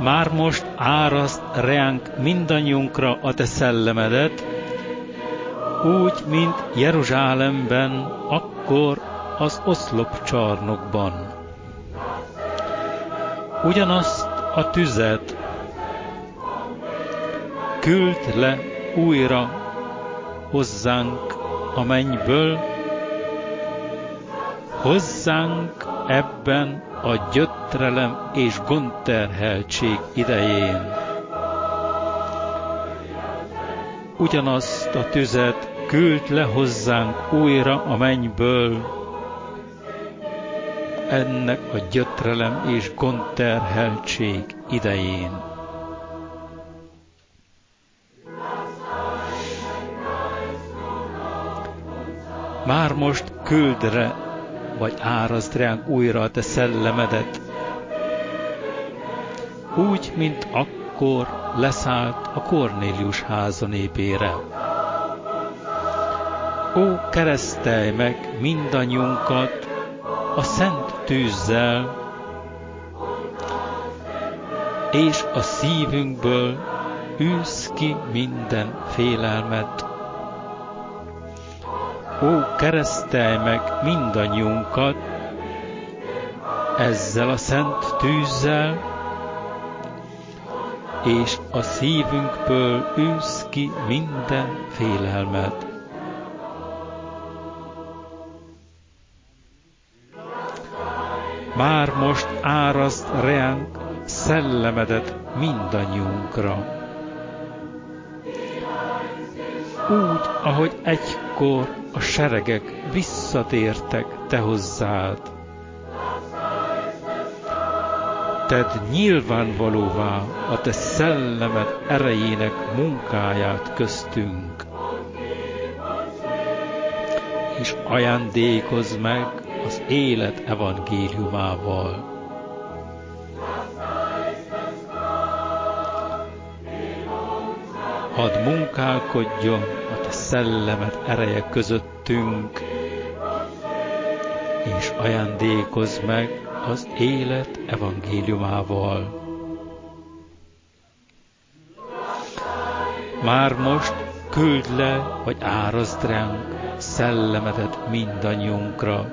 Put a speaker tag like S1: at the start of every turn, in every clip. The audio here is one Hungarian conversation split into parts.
S1: Már most áraszt reánk mindannyiunkra a te szellemedet, úgy, mint Jeruzsálemben, akkor az oszlopcsarnokban. Ugyanazt a tüzet küld le újra hozzánk a mennyből, hozzánk ebben a gyötrelem és gondterheltség idején. Ugyanazt a tüzet küld le hozzánk újra a mennyből, ennek a gyötrelem és gondterheltség idején. Már most küldre, vagy árasd ránk újra a te szellemedet, úgy, mint akkor leszállt a Kornélius háza népére. Ó, keresztelj meg mindannyiunkat a szent tűzzel, és a szívünkből űzz ki minden félelmet. Ó, keresztelj meg mindannyiunkat ezzel a szent tűzzel, és a szívünkből űzz ki minden félelmet. Már most áraszt reánk szellemedet mindannyiunkra. Úgy, ahogy egykor a seregek visszatértek te hozzád. Tedd nyilvánvalóvá a te szellemed erejének munkáját köztünk, és ajándékozz meg az élet evangéliumával. Hadd munkálkodjon a te szellemed ereje közöttünk, és ajándékozz meg az élet evangéliumával. Már most küld le, vagy árasd ránk szellemedet mindannyiunkra.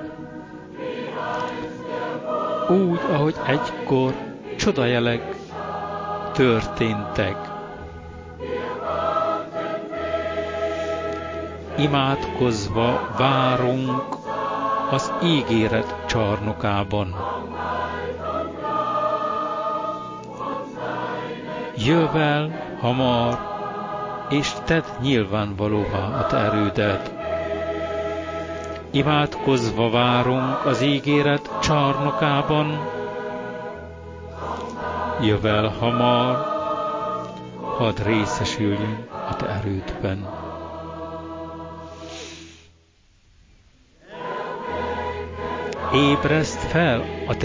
S1: Úgy, ahogy egykor csodajelek történtek. Imádkozva várunk az ígéret csarnokában. Jövel hamar, és tedd nyilvánvalóvá a te erődet. Imádkozva várunk az ígéret csarnokában. Jövel hamar, hadd részesüljünk a te erődben. Ébreszd fel a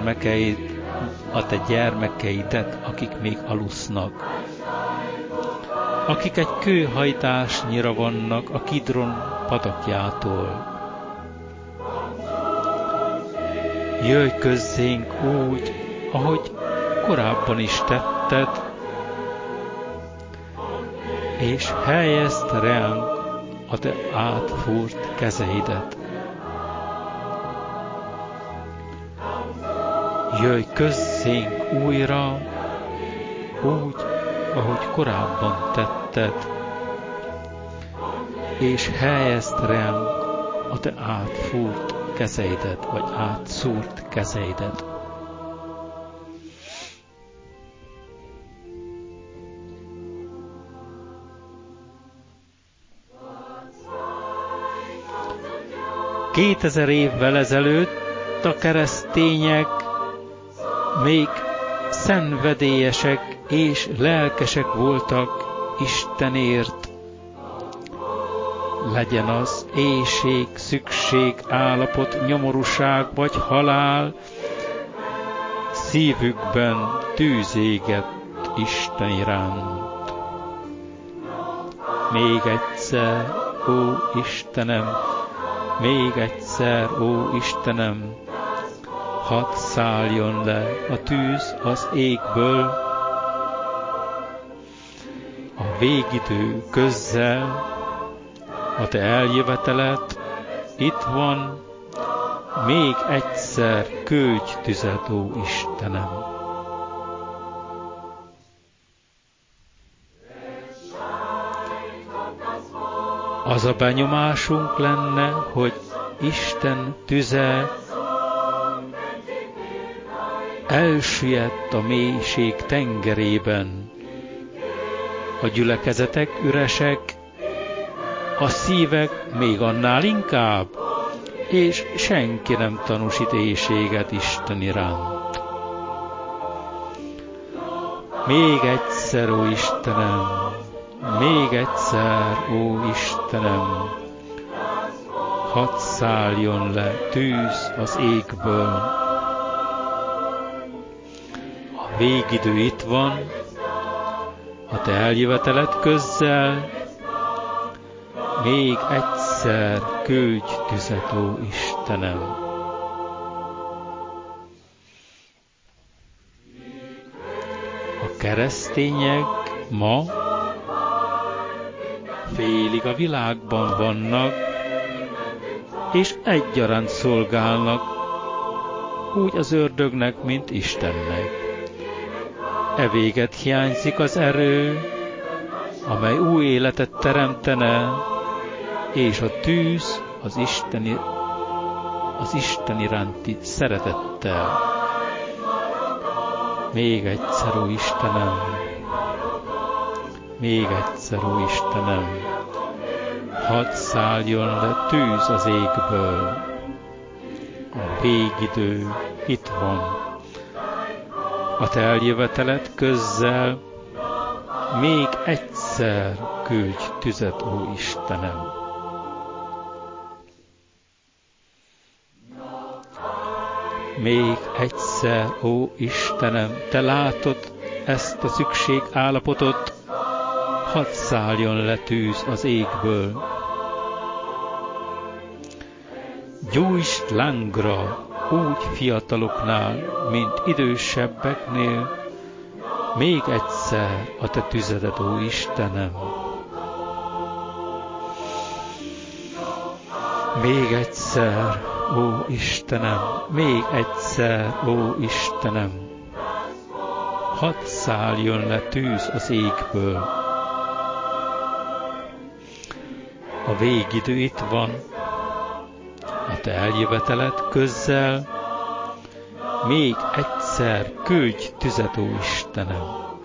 S1: te gyermekeidet, akik még alusznak, akik egy kőhajtásnyira vannak a Kidron patakjától. Jöjj közzénk úgy, ahogy korábban is tetted, és helyezd ránk a te átfúrt kezeidet. Jöjj közzénk újra, úgy, ahogy korábban tetted, és helyezd ránk a te átfúrt kezeidet, vagy átszúrt kezeidet. Kétezer évvel ezelőtt a keresztények még szenvedélyesek és lelkesek voltak Istenért. Legyen az éhség, szükség, állapot, nyomorúság vagy halál, szívükben tűz égett Isten iránt. Még egyszer, ó Istenem, még egyszer, ó Istenem, hadd szálljon le a tűz az égből, végidő közzel, a te eljöveteled itt van, még egyszer küldj tüzet, ó Istenem. Az a benyomásunk lenne, hogy Isten tüze elsüllyedt a mélység tengerében. A gyülekezetek üresek, a szívek még annál inkább, és senki nem tanúsít éhséget Isten iránt. Még egyszer, ó Istenem, még egyszer, ó Istenem, hadd szálljon le tűz az égből. A végidő itt van, a te eljöveteled közzel, még egyszer küldj tüzet, ó Istenem. A keresztények ma félig a világban vannak, és egyaránt szolgálnak, úgy az ördögnek, mint Istennek. Evéget hiányzik az erő, amely új életet teremtene, és a tűz az Isten iránti szeretettel. Még egyszer, ó Istenem, még egyszer, ó Istenem, hadd szálljon le tűz az égből. A végidő itt van. A te eljöveteled közzel, még egyszer küldj tüzet, ó Istenem. Még egyszer, ó Istenem, te látod ezt a szükségállapotot, hadd szálljon le tűz az égből. Gyújtsd lángra, úgy fiataloknál, mint idősebbeknél, még egyszer a te tüzedet, ó Istenem. Még egyszer, ó Istenem, még egyszer, ó Istenem, hadd szálljon le tűz az égből. A végidő itt van, a te eljöveteled közzel, még egyszer küldj tüzet, ó Istenem.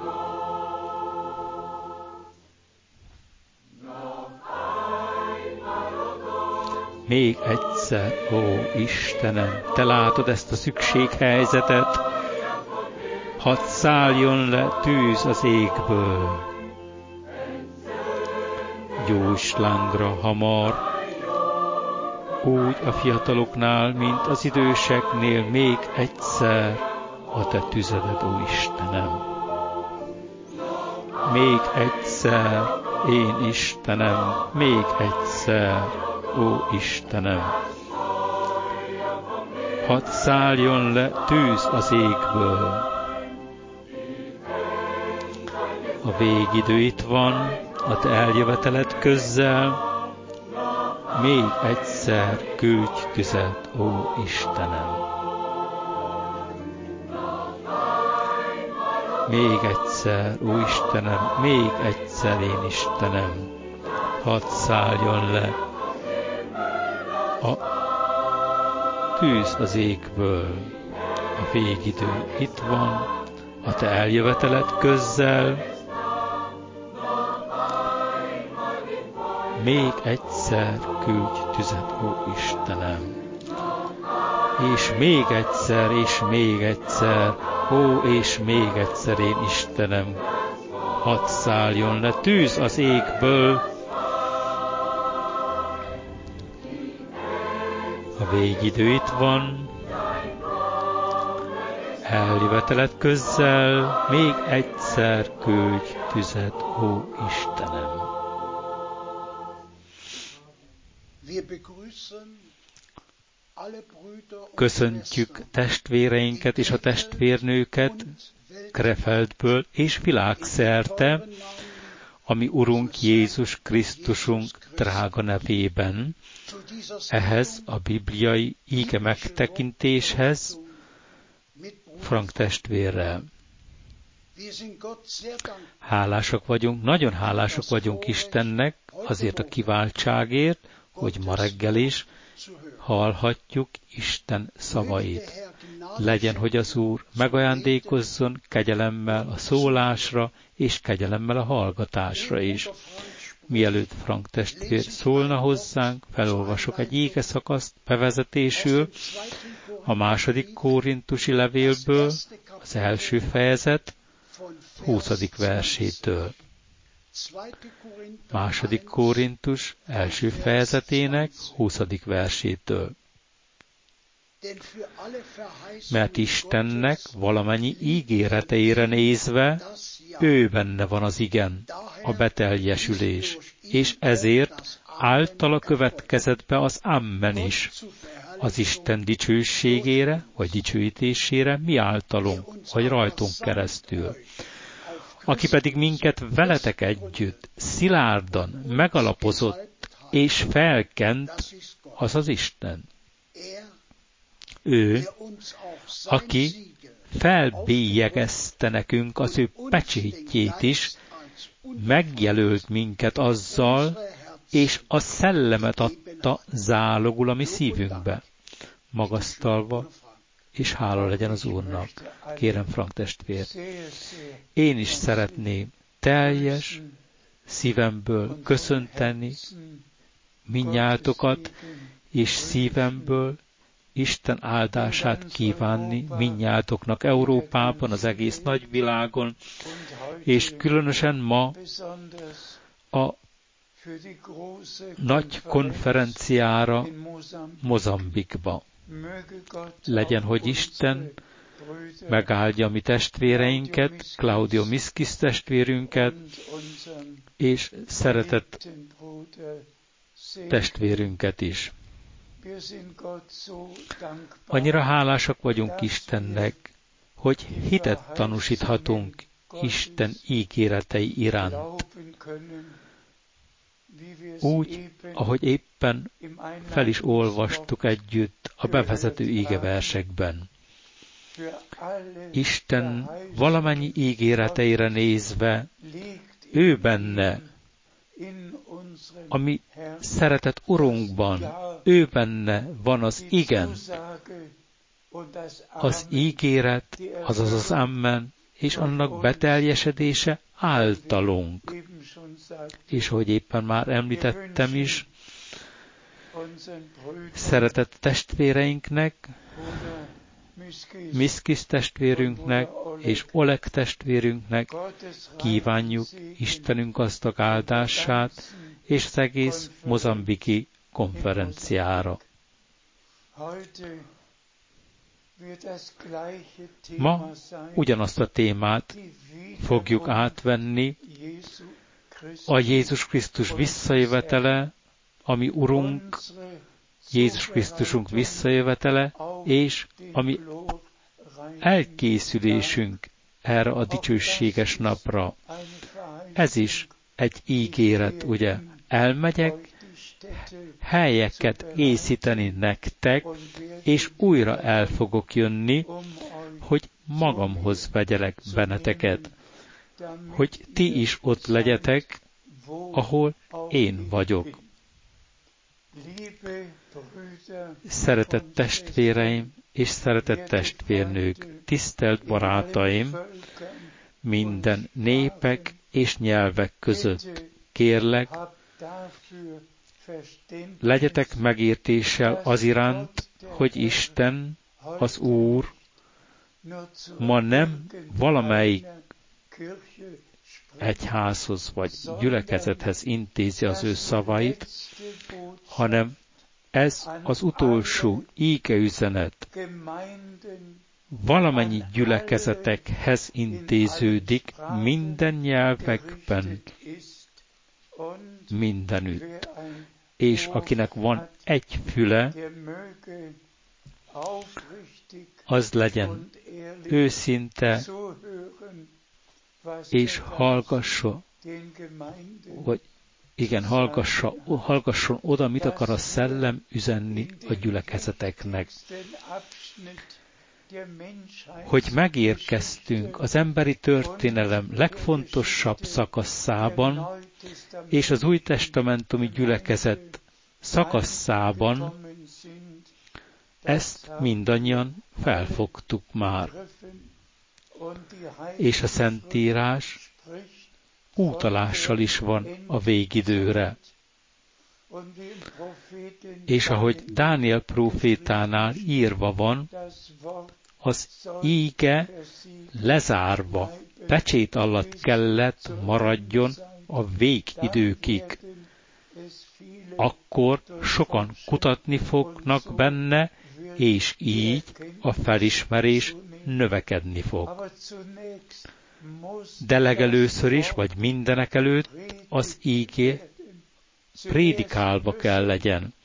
S1: Még egyszer, ó Istenem, te látod ezt a szükséghelyzetet, hadd szálljon le tűz az égből. Gyújtsd lángra hamar, úgy a fiataloknál, mint az időseknél, még egyszer a te tüzedet, ó Istenem. Még egyszer, én Istenem, még egyszer, ó Istenem. Hadd szálljon le tűz az égből. A végidő itt van, a te eljöveteled közzel, még egyszer küldj tüzet, ó Istenem. Még egyszer, ó Istenem, még egyszer, én Istenem, hadd szálljon le a tűz az égből. A végidő itt van, a te eljöveteled közzel, még egyszer küldj tüzet, ó Istenem. És még egyszer, ó, és még egyszer, én Istenem, hadd szálljon le tűz az égből. A végidő itt van, eljöveteled közzel, még egyszer küldj tüzet, ó Istenem. Köszöntjük testvéreinket és a testvérnőket Krefeldből és világszerte, ami Urunk Jézus Krisztusunk drága nevében, ehhez a bibliai íge megtekintéshez, Frank testvérrel. Hálásak vagyunk, nagyon hálásak vagyunk Istennek azért a kiváltságért, hogy ma reggel is hallhatjuk Isten szavait. Legyen, hogy az Úr megajándékozzon kegyelemmel a szólásra, és kegyelemmel a hallgatásra is. Mielőtt Frank testvér szólna hozzánk, felolvasok egy ígeszakaszt bevezetésül, a 2. Korintusi levélből, az első fejezet, 20. versétől. 2. Korintus első fejezetének 20. versétől. Mert Istennek valamennyi ígéreteire nézve, ő benne van az igen, a beteljesülés, és ezért általa következett be az Amen is, az Isten dicsőségére, vagy dicsőítésére mi általunk, vagy rajtunk keresztül. Aki pedig minket veletek együtt szilárdan megalapozott és felkent, az az Isten. Ő, aki felbélyegezte nekünk az ő pecsétjét is, megjelölt minket azzal, és a szellemet adta zálogul a mi szívünkbe. Magasztalva, és hála legyen az Úrnak. Kérem, Frank testvér, én is szeretném teljes szívemből köszönteni mindnyájatokat, és szívemből Isten áldását kívánni mindnyájatoknak Európában, az egész nagyvilágon, és különösen ma a nagy konferenciára Mozambikba. Legyen, hogy Isten megáldja mi testvéreinket, Claudio Miskis testvérünket, és szeretett testvérünket is. Annyira hálásak vagyunk Istennek, hogy hitet tanúsíthatunk Isten ígéretei iránt. Úgy, ahogy éppen fel is olvastuk együtt a bevezető ígeversekben. Isten valamennyi ígéreteire nézve, ő benne, ami szeretett Urunkban, ő benne van az igen, az ígéret, azaz az Amen, és annak beteljesedése általunk. És hogy éppen már említettem is, szeretett testvéreinknek, Miskis testvérünknek és Oleg testvérünknek kívánjuk Istenünk gazdag áldását és az egész mozambiki konferenciára. Ma ugyanazt a témát fogjuk átvenni, a Jézus Krisztus visszajövetele, ami Urunk, Jézus Krisztusunk visszajövetele, és ami elkészülésünk erre a dicsőséges napra. Ez is egy ígéret, ugye? Elmegyek, helyeket készíteni nektek, és újra el fogok jönni, hogy magamhoz vegyelek benneteket, hogy ti is ott legyetek, ahol én vagyok. Szeretett testvéreim és szeretett testvérnők, tisztelt barátaim, minden népek és nyelvek között, kérlek, legyetek megértéssel az iránt, hogy Isten, az Úr, ma nem valamelyik egyházhoz vagy gyülekezethez intézi az ő szavait, hanem ez az utolsó ígeüzenet valamennyi gyülekezetekhez intéződik minden nyelvekben, mindenütt. És akinek van egy füle, az legyen őszinte, és hallgassa Vagy igen, hallgasson oda, mit akar a szellem üzenni a gyülekezeteknek. Hogy megérkeztünk az emberi történelem legfontosabb szakaszában, és az új testamentumi gyülekezet szakaszában, ezt mindannyian felfogtuk már. És a Szentírás utalással is van a végidőre. És ahogy Dániel prófétánál írva van, az íge lezárva, pecsét alatt kellett maradjon a végidőkig. Akkor sokan kutatni fognak benne, és így a felismerés növekedni fog. De legelőször is, vagy mindenekelőtt az ígé prédikálva kell legyen.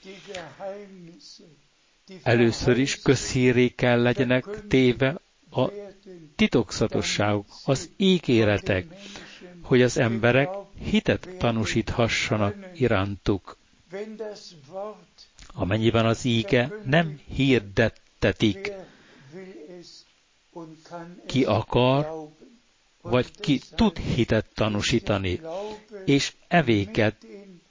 S1: Először is közhírré kell legyenek téve a titokzatosságok, az ígéretek, hogy az emberek hitet tanúsíthassanak irántuk. Amennyiben az íge nem hirdettetik, ki akar, vagy ki tud hitet tanúsítani, és evéket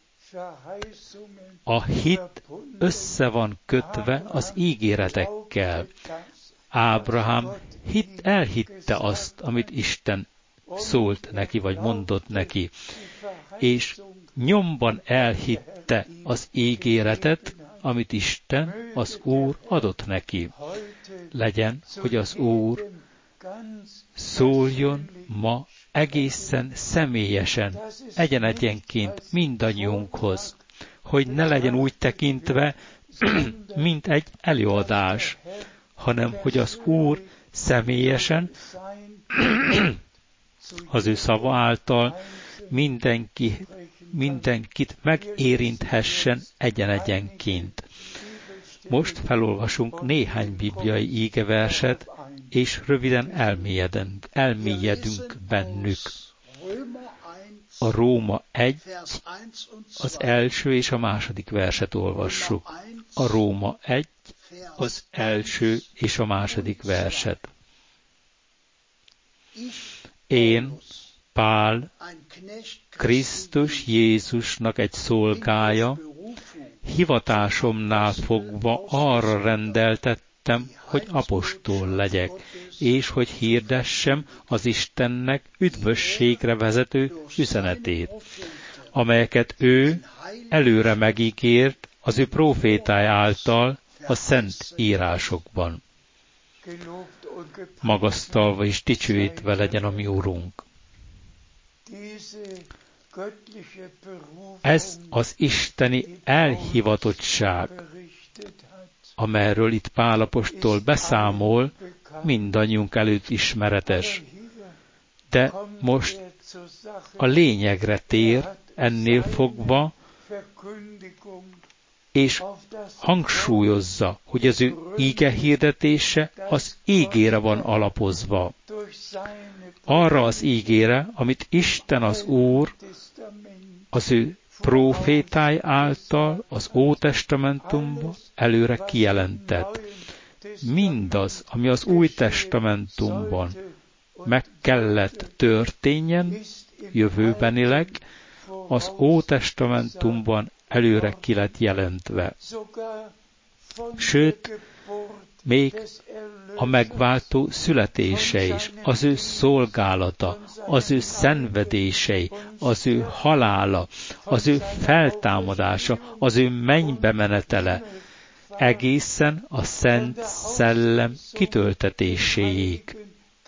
S1: a hit össze van kötve az ígéretekkel. Ábrahám elhitte azt, amit Isten szólt neki, vagy mondott neki, és nyomban elhitte az ígéretet, amit Isten, az Úr adott neki. Legyen, hogy az Úr szóljon ma egészen személyesen, egyen-egyenként mindannyiunkhoz, hogy ne legyen úgy tekintve, mint egy előadás, hanem hogy az Úr személyesen, az ő szava által mindenkit megérinthessen egyen-egyenként. Most felolvasunk néhány bibliai ígeverset, és röviden elmélyedünk bennük. A Róma 1, az első és a második verset olvassuk. A Róma 1, az első és a második verset. Én, Pál, Krisztus Jézusnak egy szolgája, hivatásomnál fogva arra rendeltettem, hogy apostol legyek, és hogy hirdessem az Istennek üdvösségre vezető üzenetét, amelyeket ő előre megígért az ő prófétája által a szent írásokban. Magasztalva és dicsőítve legyen a mi Urunk. Ez az isteni elhivatottság, amelyről itt Pál apostol beszámol, mindannyiunk előtt ismeretes. De most a lényegre tér ennél fogva, és hangsúlyozza, hogy az ő íge hirdetése az ígére van alapozva. Arra az ígére, amit Isten az Úr az ő prófétái által az Ótestamentumban előre kijelentett. Mindaz, ami az Új Testamentumban meg kellett történjen jövőbenileg, az Ótestamentumban előre ki lett jelentve. Sőt, még a megváltó születése is, az ő szolgálata, az ő szenvedései, az ő halála, az ő feltámadása, az ő mennybe menetele, egészen a Szent Szellem kitöltetéséig.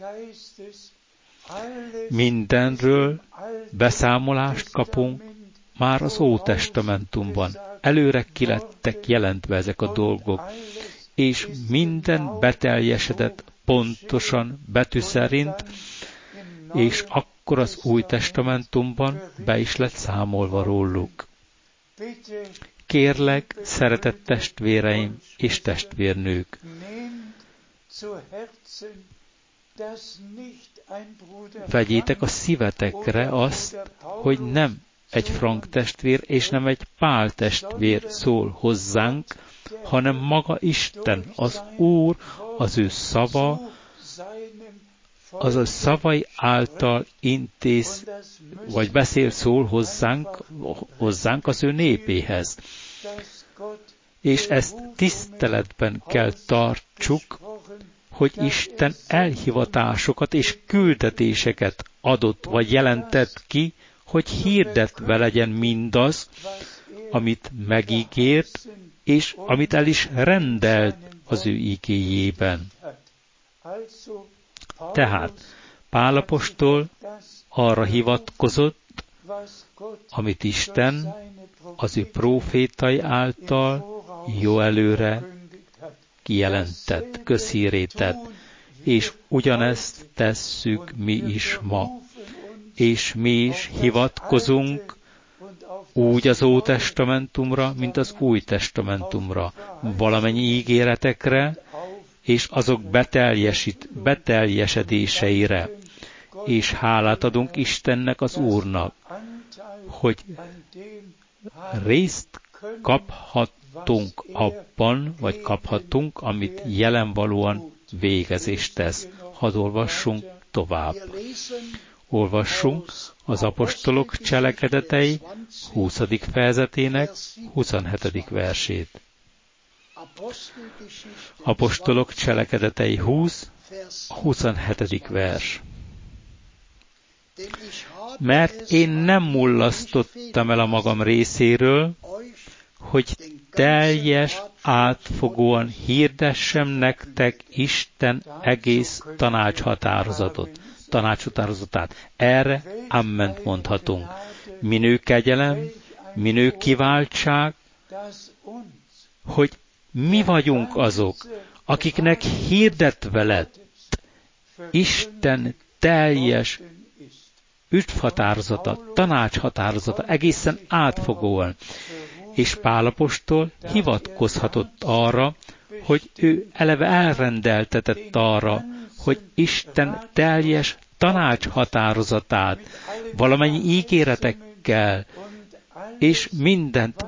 S1: Mindenről beszámolást kapunk már az Ótestamentumban. Előre ki lettek jelentve ezek a dolgok, és minden beteljesedett pontosan betű szerint, és akkor az Új Testamentumban be is lett számolva róluk. Kérlek, szeretett testvéreim és testvérnők, vegyétek a szívetekre azt, hogy nem egy Frank testvér és nem egy Pál testvér szól hozzánk, hanem maga Isten, az Úr, az ő szava, azaz szavai által intéz, vagy beszél, szól hozzánk az ő népéhez. És ezt tiszteletben kell tartsuk, hogy Isten elhivatásokat és küldetéseket adott, vagy jelentett ki, hogy hirdetve legyen mindaz, amit megígért, és amit el is rendelt az ő igéjében. Tehát Pál apostol arra hivatkozott, amit Isten az ő prófétai által jó előre kijelentett, közhírré tett, és ugyanezt tesszük mi is ma. És mi is hivatkozunk úgy az Ótestamentumra, mint az Új Testamentumra, valamennyi ígéretekre, és azok beteljesedéseire. És hálát adunk Istennek, az Úrnak, hogy részt kaphattunk abban, vagy kaphatunk, amit jelenvalóan végezést tesz. Hadd olvassunk tovább. Olvassunk az apostolok cselekedetei 20. fejezetének 27. versét. Apostolok cselekedetei 20, 27. vers. Mert én nem mullasztottam el a magam részéről, hogy teljes, átfogóan hirdessem nektek Isten egész tanácshatározatát. Erre amment mondhatunk. Minő kegyelem, minő kiváltság, hogy mi vagyunk azok, akiknek hirdetve lett Isten teljes üdvhatározata, tanácshatározata, egészen átfogóan. És Pál apostol hivatkozhatott arra, hogy ő eleve elrendeltetett arra, hogy Isten teljes tanácshatározatát, valamennyi ígéretekkel, és mindent,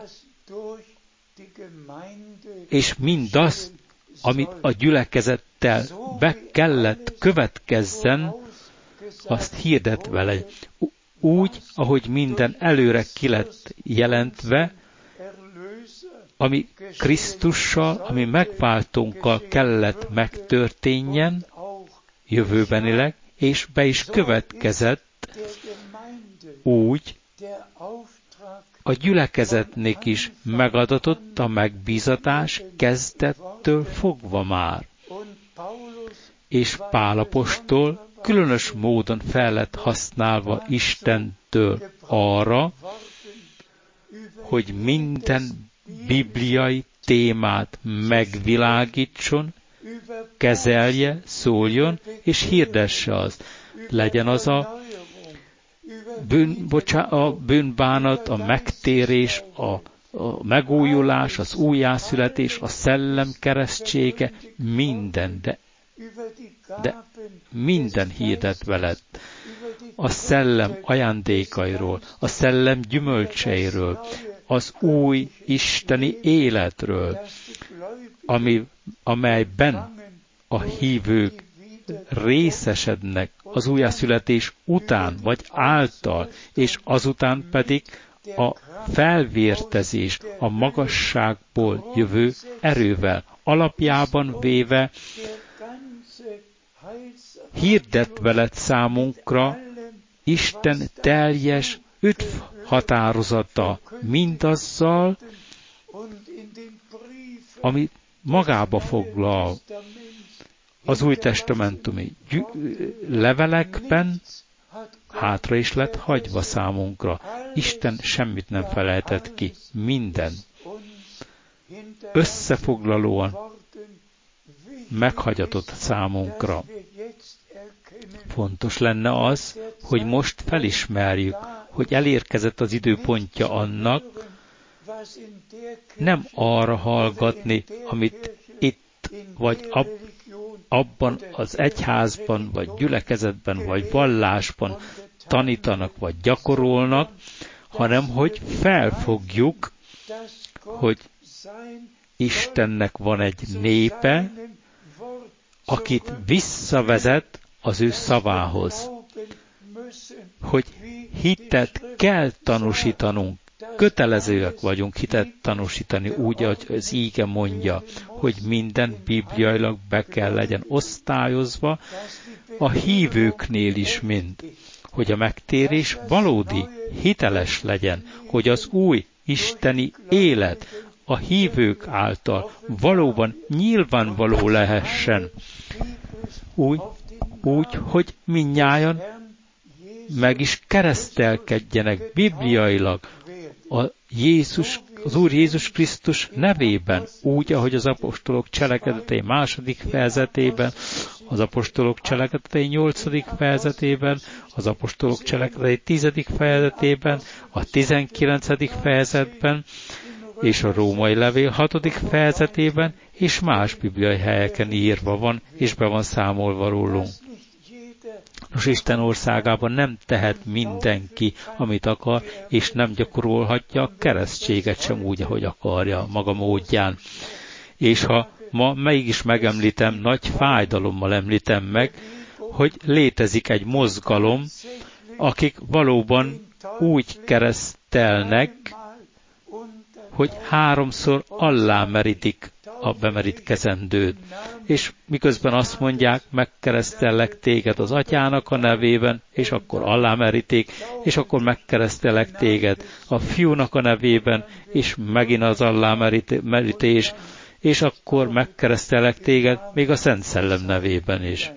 S1: és mindazt, amit a gyülekezettel be kellett következzen, azt hirdetve legyen. Úgy, ahogy minden előre ki lett jelentve, ami Krisztussal, ami megváltónkkal kellett megtörténjen, jövőbenileg, és be is következett, úgy a gyülekezetnek is megadatott a megbízatás kezdettől fogva már. És Pál apostol különös módon fel lett használva Istentől arra, hogy minden bibliai témát megvilágítson, kezelje, szóljon, és hirdesse azt. Legyen az a bűnbánat, a megtérés, a megújulás, az újjászületés, a szellem keresztsége, minden, de minden hirdetve lett. A szellem ajándékairól, a szellem gyümölcseiről, az új isteni életről, amelyben a hívők részesednek az újjászületés után, vagy által, és azután pedig a felvértezés, a magasságból jövő erővel, alapjában véve hirdetve lett számunkra Isten teljes üdvhatározata mindazzal, amit magába foglal az új testamentumi levelekben, hátra is lett hagyva számunkra. Isten semmit nem felejtett ki, minden összefoglalóan meghagyatott számunkra. Fontos lenne az, hogy most felismerjük, hogy elérkezett az időpontja annak, nem arra hallgatni, amit itt vagy abban az egyházban, vagy gyülekezetben, vagy vallásban tanítanak, vagy gyakorolnak, hanem hogy felfogjuk, hogy Istennek van egy népe, akit visszavezet az ő szavához. Hogy hitet kell tanúsítanunk, kötelezőek vagyunk hitet tanúsítani, úgy, ahogy az íge mondja, hogy minden bibliailag be kell legyen osztályozva, a hívőknél is mind, hogy a megtérés valódi, hiteles legyen, hogy az új isteni élet a hívők által valóban nyilvánvaló lehessen. Úgy, hogy mindnyájan meg is keresztelkedjenek bibliailag az Úr Jézus Krisztus nevében, úgy, ahogy az apostolok cselekedetei 2. fejezetében, az apostolok cselekedetei 8. fejezetében, az apostolok cselekedetei 10. fejezetében, a 19. fejezetben, és a római levél 6. fejezetében, és más bibliai helyeken írva van, és be van számolva rólunk. Nos, Isten országában nem tehet mindenki, amit akar, és nem gyakorolhatja a keresztséget sem úgy, ahogy akarja, maga módján. És ha ma mégis megemlítem, nagy fájdalommal említem meg, hogy létezik egy mozgalom, akik valóban úgy keresztelnek, hogy 3-szor alámerítik a bemerítkezendőt. És miközben azt mondják, megkeresztellek téged az atyának a nevében, és akkor alámerítik, és akkor megkeresztellek téged a fiúnak a nevében, és megint az alámerítés, és akkor megkeresztellek téged még a Szent Szellem nevében is.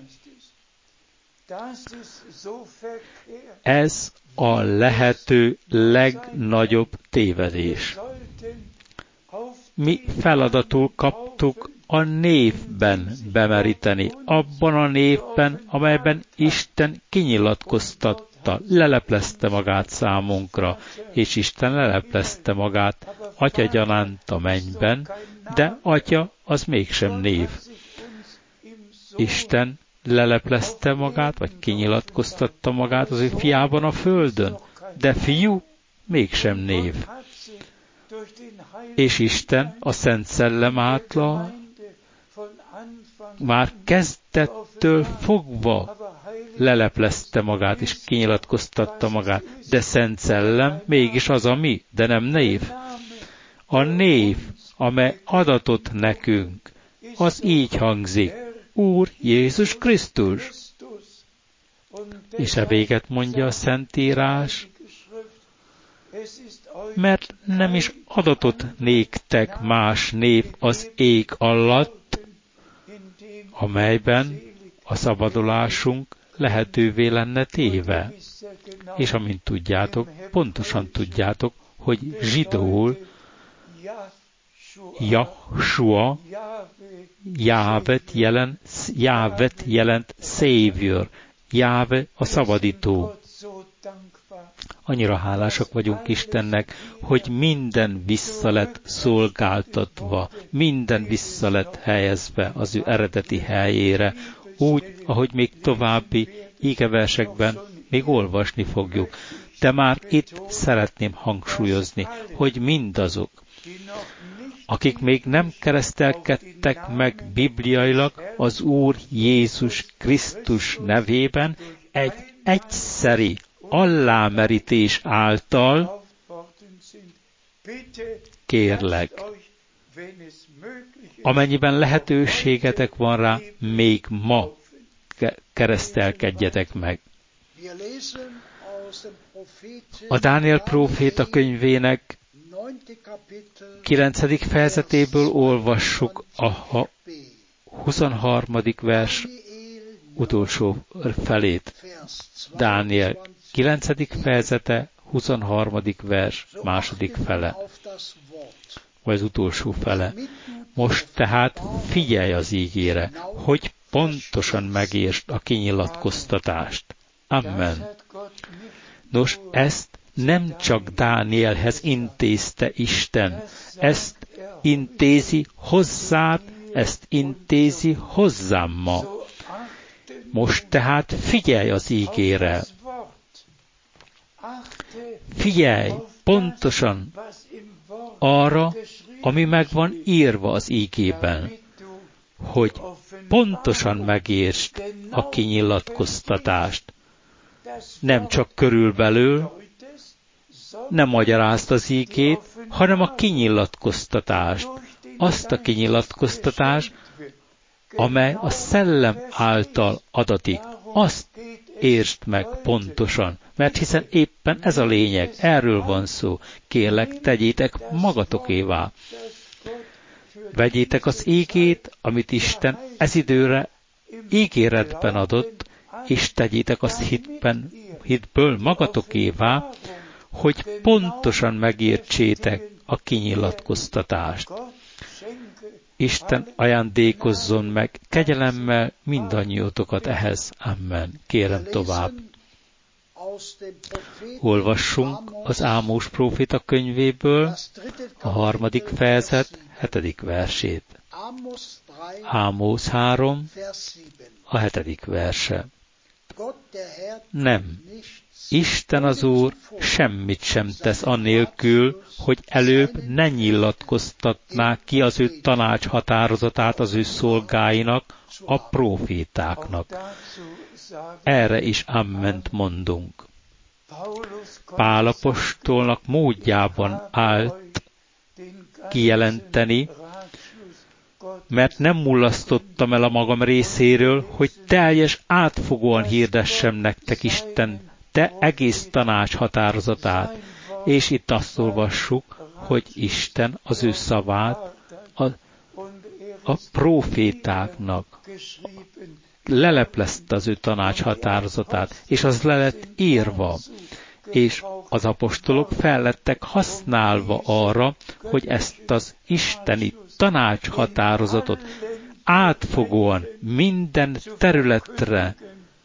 S1: Ez a lehető legnagyobb tévedés. Mi feladatul kaptuk a névben bemeríteni, abban a névben, amelyben Isten kinyilatkoztatta, leleplezte magát számunkra, és Isten leleplezte magát atyagyanánt a mennyben, de atya az mégsem név. Isten leleplezte magát, vagy kinyilatkoztatta magát az ő fiában a földön, de fiú mégsem név. És Isten a Szent Szellem által már kezdettől fogva leleplezte magát, és kinyilatkoztatta magát, de Szent Szellem mégis az a mi, de nem név. A név, amely adatot nekünk, az így hangzik, Úr Jézus Krisztus. És a véget mondja a Szentírás, mert nem is adatot néktek más név az ég alatt, amelyben a szabadulásunk lehetővé lenne téve. És amint tudjátok, pontosan tudjátok, hogy zsidóul Jahsua, Jávet jelent Savior, Jáve a szabadító. Annyira hálásak vagyunk Istennek, hogy minden vissza lett szolgáltatva, minden vissza lett helyezve az ő eredeti helyére, úgy, ahogy még további ígeversekben még olvasni fogjuk. De már itt szeretném hangsúlyozni, hogy mindazok, akik még nem keresztelkedtek meg bibliailag az Úr Jézus Krisztus nevében, egy egyszeri alámerítés által, kérlek, amennyiben lehetőségetek van rá, még ma keresztelkedjetek meg. A Dániel próféta könyvének 9. fejezetéből olvassuk a 23. vers utolsó felét. Dániel 9. fejezete, 23. vers, második fele, vagy az utolsó fele. Most tehát figyelj az ígére, hogy pontosan megértsd a kinyilatkoztatást. Amen. Nos, ezt nem csak Dánielhez intézte Isten, ezt intézi hozzád ezt intézi hozzám ma. Most tehát figyelj az ígére. Figyelj pontosan arra, ami meg van írva az ígében, hogy pontosan megértsd a kinyilatkoztatást. Nem csak körülbelül, nem magyarázd az ígét, hanem a kinyilatkoztatást. Azt a kinyilatkoztatást, amely a szellem által adatik. Azt értsd meg pontosan, mert hiszen éppen ez a lényeg, erről van szó. Kérlek, tegyétek magatokévá. Vegyétek az ígét, amit Isten ez időre ígéretben adott, és tegyétek azt hitből magatokévá, hogy pontosan megértsétek a kinyilatkoztatást. Isten ajándékozzon meg kegyelemmel mindannyiótokat ehhez. Amen. Kérem tovább. Olvassunk az Ámós próféta könyvéből a 3. fejezet 7. versét. Ámós 3, a 7. verse. Nem, Isten az Úr semmit sem tesz annélkül, hogy előbb ne nyilatkoztatná ki az ő tanácshatározatát az ő szolgáinak, a prófétáknak. Erre is amment mondunk. Pál apostolnak módjában állt kijelenteni, mert nem mulasztottam el a magam részéről, hogy teljes átfogóan hirdessem nektek Isten egész tanács határozatát. És itt azt olvassuk, hogy Isten az ő szavát a prófétáknak leleplezte az ő tanács határozatát, és az le lett írva, és az apostolok fel lettek használva arra, hogy ezt az isteni tanácshatározatot átfogóan minden területre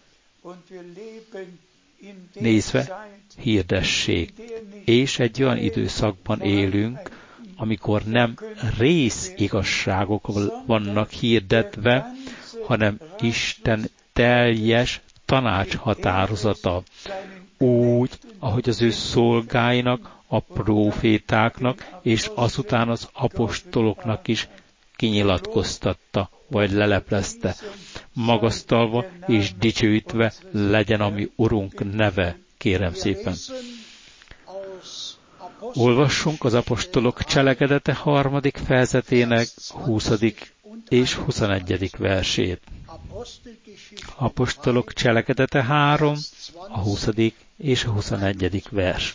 S1: nézve hirdessék. És egy olyan időszakban élünk, amikor nem részigazságok vannak hirdetve, hanem Isten teljes tanácshatározata. Úgy, ahogy az ő szolgáinak, a prófétáknak, és azután az apostoloknak is kinyilatkoztatta, vagy leleplezte. Magasztalva és dicsőítve legyen a mi Urunk neve, kérem szépen. Olvassunk az apostolok cselekedete 3. fejezetének 20. és 21. versét. Apostolok cselekedete 3, a 20. és a 21. vers.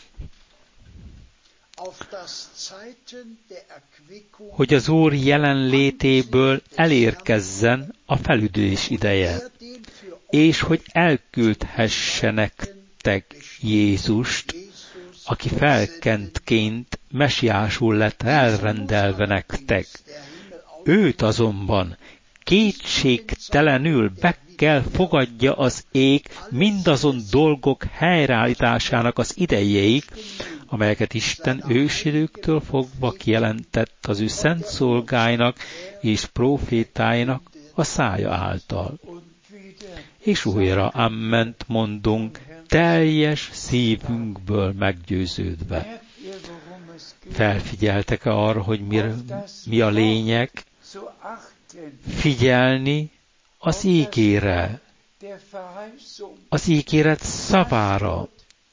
S1: Hogy az Úr jelenlétéből elérkezzen a felüdülés ideje, és hogy elküldhessenek Jézust, aki felkentként mesiásul lett elrendelve nektek. Őt azonban kétségtelenül be kell fogadja az ég mindazon dolgok helyreállításának az idejéig, amelyeket Isten ősidőktől fogva kijelentett az ő szent szolgáinak és prófétáinak a szája által. És újra amment mondunk, teljes szívünkből meggyőződve. Felfigyeltek-e arra, hogy mi a lényeg? Figyelni az ígére, az ígéret szavára,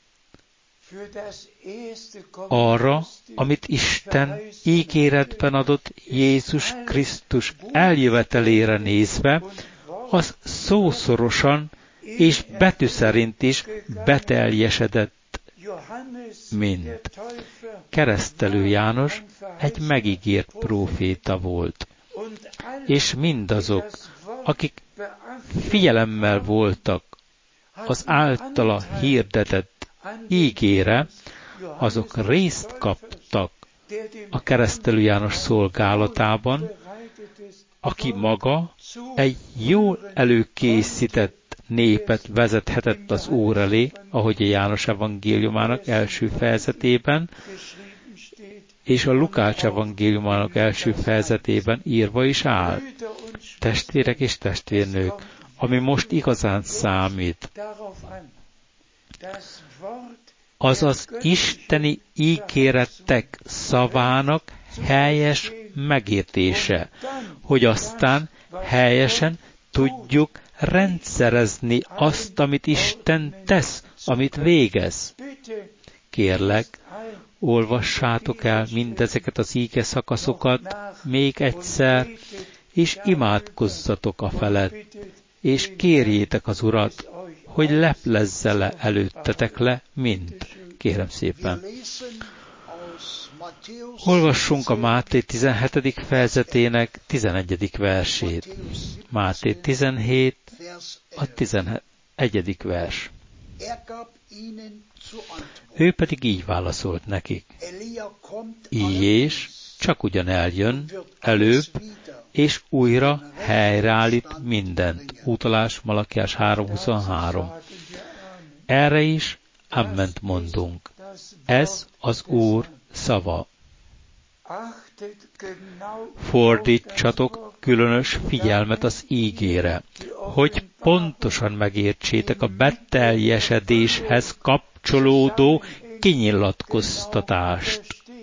S1: arra, amit Isten ígéretben adott Jézus Krisztus eljövetelére nézve, az szószorosan és betű szerint is beteljesedett, mint Keresztelő János egy megígért próféta volt. És mindazok, akik figyelemmel voltak az általa hirdetett ígére, azok részt kaptak a Keresztelő János szolgálatában, aki maga egy jól előkészített népet vezethetett az Úr elé, ahogy a János evangéliumának első fejezetében, és a Lukács evangéliumának első fejezetében írva is áll. Testvérek és testvérnők, ami most igazán számít, az az isteni ígéretek szavának helyes megértése, hogy aztán helyesen tudjuk rendszerezni azt, amit Isten tesz, amit végez. Kérlek, olvassátok el mindezeket az íge szakaszokat még egyszer, és imádkozzatok a felett, és kérjétek az Urat, hogy leplezze le előttetek le mind. Kérem szépen. Olvassunk a Máté 17. fejezetének 11. versét. Máté 17, a 11. vers. Ő pedig így válaszolt nekik. Íjés csak ugyan eljön előbb, és újra helyreállít mindent. Utalás Malakiás 3.23. Erre is amment mondunk. Ez az Úr szava. Fordítsatok különös figyelmet az ígére, hogy pontosan megértsétek a beteljesedéshez kapcsolódó kinyilatkoztatást.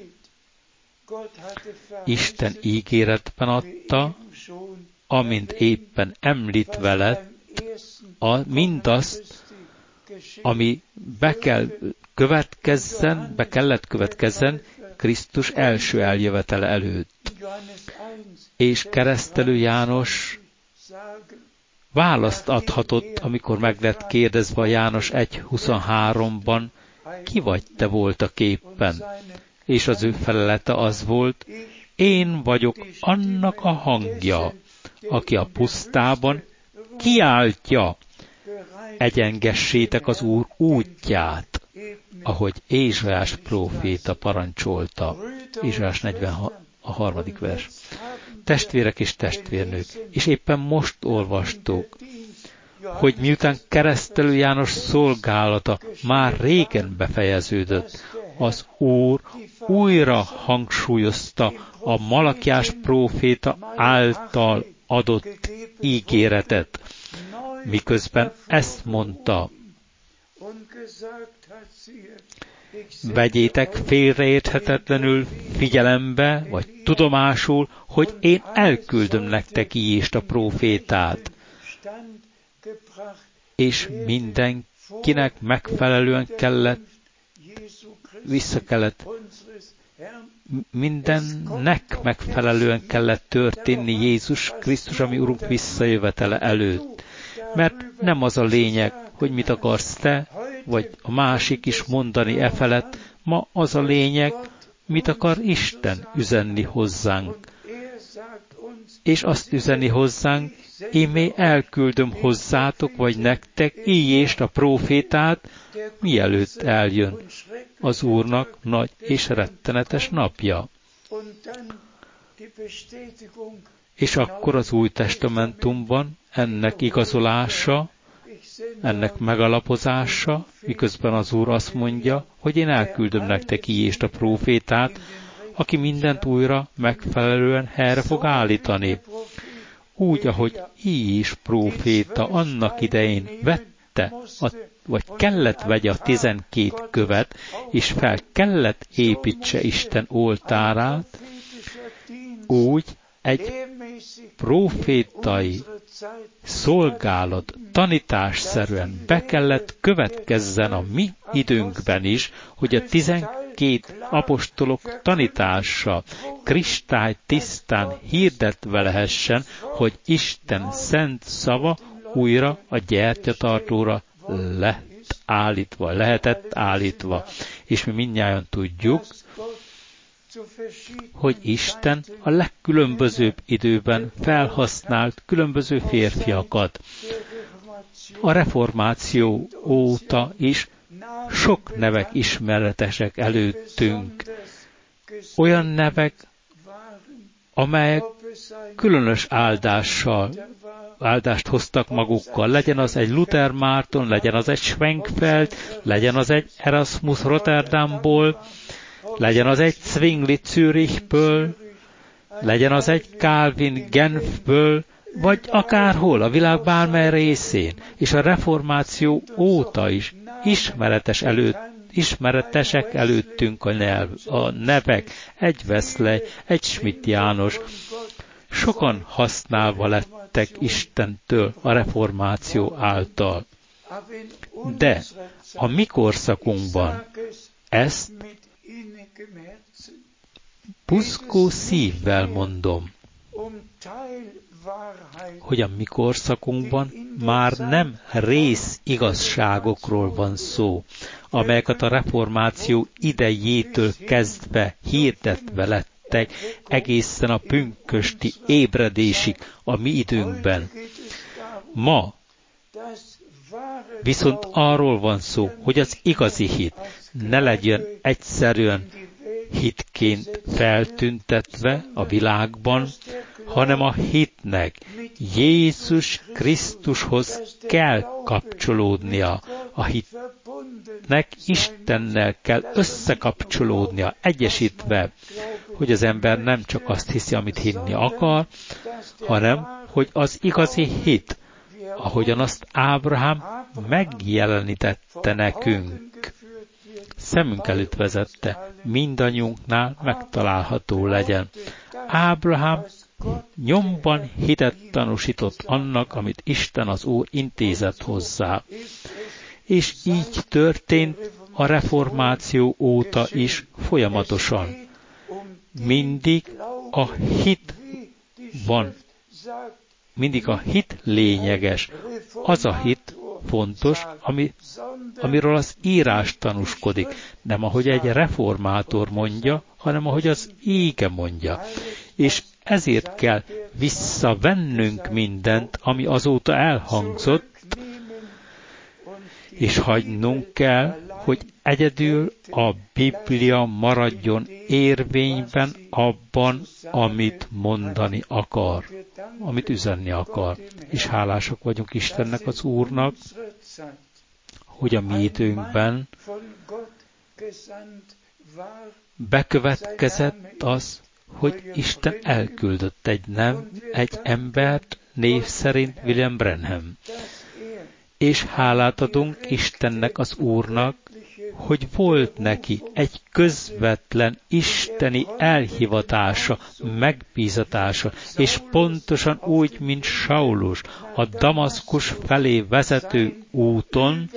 S1: Isten ígéretben adta, amint éppen említve lett, mindazt, ami be kellett következzen Krisztus első eljövetele előtt. És Keresztelő János választ adhatott, amikor meg lett kérdezve a János 1.23-ban, ki vagy te voltak éppen? És az ő felelete az volt, én vagyok annak a hangja, aki a pusztában kiáltja, egyengessétek az Úr útját, ahogy Ézsaiás próféta parancsolta. Ézsaiás 43. vers. Testvérek és testvérnők, és éppen most olvastuk, hogy miután Keresztelő János szolgálata már régen befejeződött, az Úr újra hangsúlyozta a Malakiás próféta által adott ígéretet, miközben ezt mondta: vegyétek félreérthetetlenül figyelembe, vagy tudomásul, hogy én elküldöm nektek Íjést a prófétát, és mindenkinek megfelelően mindennek megfelelően kellett történni Jézus Krisztus, ami Urunk visszajövetele előtt. Mert nem az a lényeg, hogy mit akarsz te, vagy a másik is mondani e felett, ma az a lényeg, mit akar Isten üzenni hozzánk. És azt üzeni hozzánk, ímé elküldöm hozzátok, vagy nektek Íjést a prófétát, mielőtt eljön az Úrnak nagy és rettenetes napja. És akkor az Új Testamentumban ennek igazolása, ennek megalapozása, miközben az Úr azt mondja, hogy én elküldöm nektek Íjést a prófétát, aki mindent újra megfelelően helyre fog állítani. Úgy, ahogy Íjés próféta annak idején vette, vagy kellett vegye a 12 követ, és fel kellett építse Isten oltárát, úgy egy prófétai szolgálat tanításszerűen be kellett következzen a mi időnkben is, hogy a 12 apostolok tanítása kristály tisztán hirdetve lehessen, hogy Isten szent szava újra a gyertyatartóra lehetett állítva. És mi mindnyájan tudjuk, hogy Isten a legkülönbözőbb időben felhasznált különböző férfiakat. A reformáció óta is sok nevek ismeretesek előttünk. Olyan nevek, amelyek különös áldást hoztak magukkal. Legyen az egy Luther Márton, legyen az egy Schwenkfeld, legyen az egy Erasmus Rotterdamból, legyen az egy Zwingli Zürichből, legyen az egy Calvin Genfből, vagy akárhol, a világ bármely részén, és a reformáció óta is ismeretesek előttünk a nevek, egy Wesley, egy Schmidt János. Sokan használva lettek Istentől a reformáció által. De a mi korszakunkban ezt buzgó szívvel mondom, hogy a mi korszakunkban már nem rész igazságokról van szó, amelyeket a reformáció idejétől kezdve hirdetve lettek egészen a pünkösdi ébredésig a mi időnkben. Ma viszont arról van szó, hogy az igazi hit ne legyen egyszerűen hitként feltüntetve a világban, hanem a hitnek Jézus Krisztushoz kell kapcsolódnia. A hitnek Istennel kell összekapcsolódnia, egyesítve, hogy az ember nem csak azt hiszi, amit hinni akar, hanem, hogy az igazi hit, ahogyan azt Ábrahám megjelenítette nekünk, szemünk előtt vezette, mindannyiunknál megtalálható legyen. Ábrahám nyomban hitet tanúsított annak, amit Isten az Úr intézett hozzá. És így történt a reformáció óta is folyamatosan. Mindig a hit van. Mindig a hit lényeges. Az a hit fontos, amiről az írás tanúskodik. Nem ahogy egy reformátor mondja, hanem ahogy az íge mondja. És ezért kell visszavennünk mindent, ami azóta elhangzott, és hagynunk kell, hogy egyedül a Biblia maradjon érvényben abban, amit mondani akar, amit üzenni akar. És hálásak vagyunk Istennek, az Úrnak, hogy a mi időnkben bekövetkezett az, hogy Isten elküldött egy embert név szerint William Branham. És hálát adunk Istennek, az Úrnak, hogy volt neki egy közvetlen isteni elhivatása, megbízatása, és pontosan úgy, mint Saulus, a Damaszkus felé vezető úton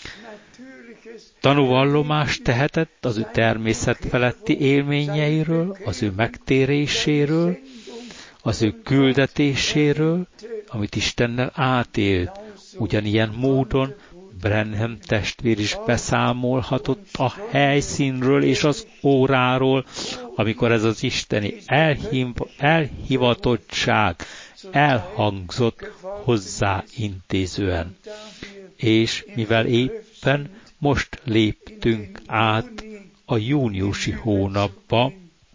S1: tanúvallomást tehetett az ő természetfeletti élményeiről, az ő megtéréséről, az ő küldetéséről, amit Istennel átélt. Ugyanilyen módon Branham testvér is beszámolhatott a helyszínről és az óráról, amikor ez az isteni elhivatottság elhangzott hozzá intézően. És mivel éppen most léptünk át a júniusi hónapba,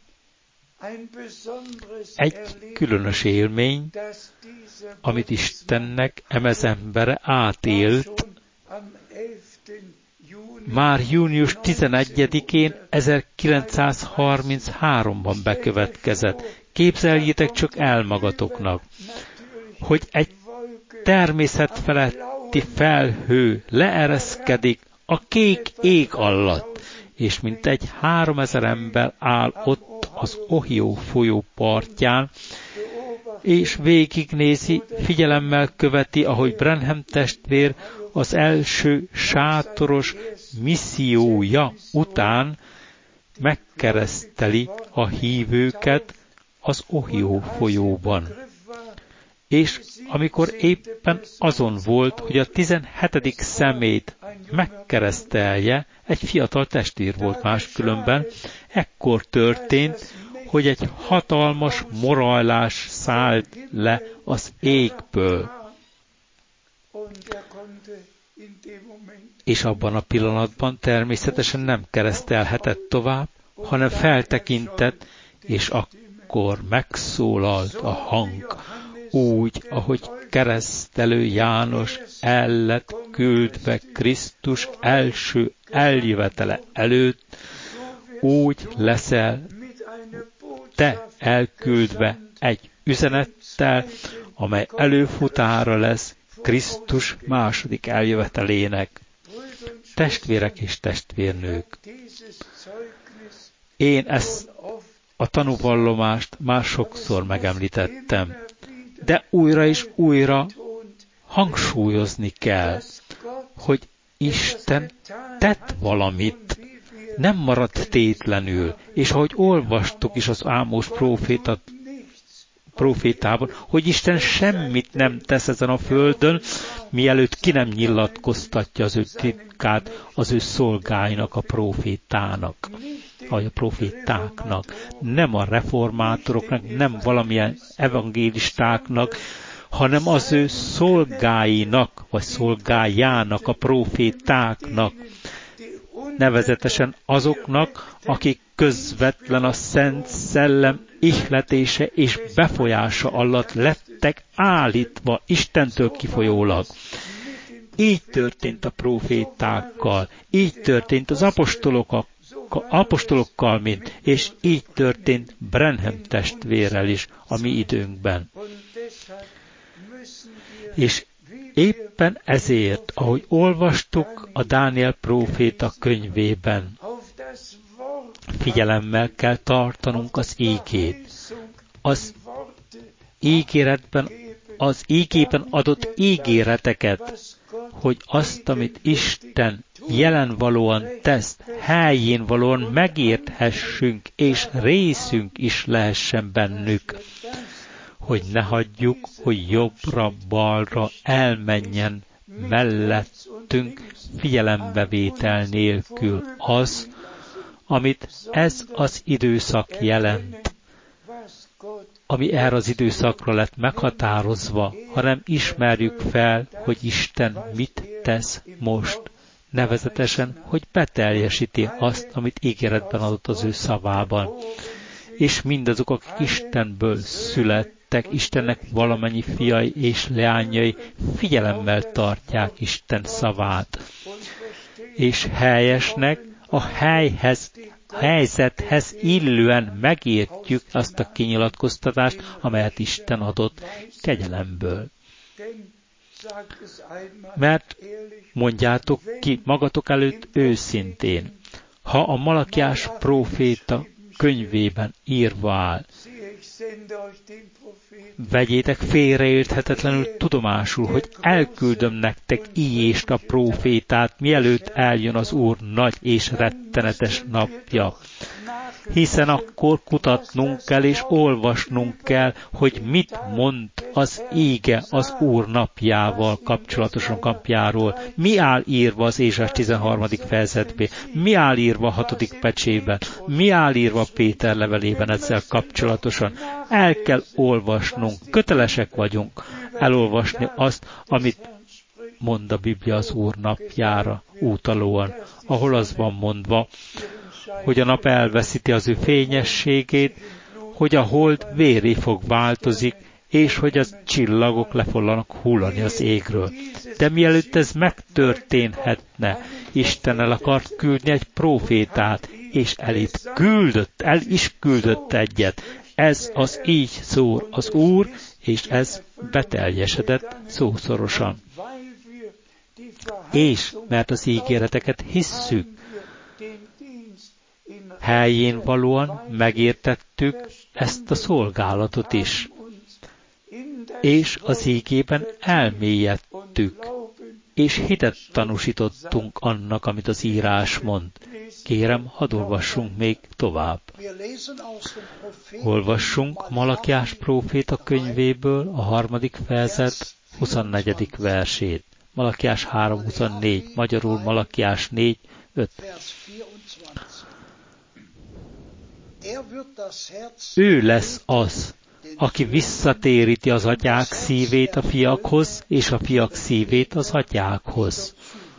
S1: egy különös élmény, amit Istennek embere átélt, már június 11-én 1933-ban bekövetkezett. Képzeljétek csak el magatoknak, hogy egy természetfeletti felhő leereszkedik a kék ég alatt, és mintegy 3000 ember áll ott az Ohio folyó partján, és végignézi, figyelemmel követi, ahogy Branham testvér az első sátoros missziója után megkereszteli a hívőket az Ohio folyóban. És amikor éppen azon volt, hogy a 17. szemét megkeresztelje, egy fiatal testvér volt máskülönben, ekkor történt, hogy egy hatalmas morajlás szállt le az égből. És abban a pillanatban természetesen nem keresztelhetett tovább, hanem feltekintett, és akkor megszólalt a hang, úgy, ahogy keresztelő János el lett küldve Krisztus első eljövetele előtt, úgy leszel te elküldve egy üzenettel, amely előfutára lesz Krisztus második eljövetelének. Testvérek és testvérnők, én ezt a tanúvallomást már sokszor megemlítettem, de újra és újra hangsúlyozni kell, hogy Isten tett valamit, nem maradt tétlenül, és ahogy olvastuk is az Ámos prófétában, hogy Isten semmit nem tesz ezen a földön, mielőtt ki nem nyilatkoztatja az ő titkát az ő szolgáinak, a prófétának, vagy a prófétáknak, nem a reformátoroknak, nem valamilyen evangélistáknak, hanem az ő szolgáinak, vagy szolgájának, a prófétáknak, nevezetesen azoknak, akik közvetlen a Szent Szellem ihletése és befolyása alatt lettek állítva Istentől kifolyólag. Így történt a prófétákkal, így történt az apostolokkal, és így történt Branham testvérrel is a mi időnkben. És éppen ezért, ahogy olvastuk a Dániel próféta könyvében, figyelemmel kell tartanunk az ígét. Az ígéretben, az ígében adott ígéreteket, hogy azt, amit Isten jelenvalóan tesz, helyén valóan megérthessünk, és részünk is lehessen bennük, hogy ne hagyjuk, hogy jobbra-balra elmenjen mellettünk figyelembevétel nélkül az, amit ez az időszak jelent, ami erre az időszakra lett meghatározva, hanem ismerjük fel, hogy Isten mit tesz most, nevezetesen, hogy beteljesíti azt, amit ígéretben adott az ő szavában. És mindazok, akik Istenből születtek, Istennek valamennyi fiai és leányai figyelemben tartják Isten szavát. És helyesnek, a helyzethez illően megértjük azt a kinyilatkoztatást, amelyet Isten adott kegyelemből. Mert mondjátok ki magatok előtt őszintén, ha a Malakiás próféta könyvében írva áll, vegyétek félreérthetetlenül tudomásul, hogy elküldöm nektek Íjést a prófétát, mielőtt eljön az Úr nagy és rettenetes napja. Hiszen akkor kutatnunk kell és olvasnunk kell, hogy mit mond az íge az Úr napjával kapcsolatosan napjáról. Mi áll írva az Ézsaiás 13. fejezetben, mi áll írva a 6. pecsében, mi áll írva Péter levelében ezzel kapcsolatosan. El kell olvasnunk, kötelesek vagyunk elolvasni azt, amit mond a Biblia az Úr napjára utalóan, ahol az van mondva, hogy a nap elveszíti az ő fényességét, hogy a hold véré fog változik, és hogy az csillagok le fognak hullani az égről. De mielőtt ez megtörténhetne, Isten el akart küldni egy prófétát, és el is küldött egyet. Ez az így szól az Úr, és ez beteljesedett szószorosan. És mert az ígéreteket hisszük, helyén valóan megértettük ezt a szolgálatot is, és az ígében elmélyedtük, és hitet tanúsítottunk annak, amit az írás mond. Kérem, hadd olvassunk még tovább. Olvassunk a Malakiás próféta könyvéből a 3. fejezet 24. versét. Malakiás 3.24, magyarul Malakiás 4.5. Ő lesz az, aki visszatéríti az atyák szívét a fiakhoz, és a fiak szívét az atyákhoz.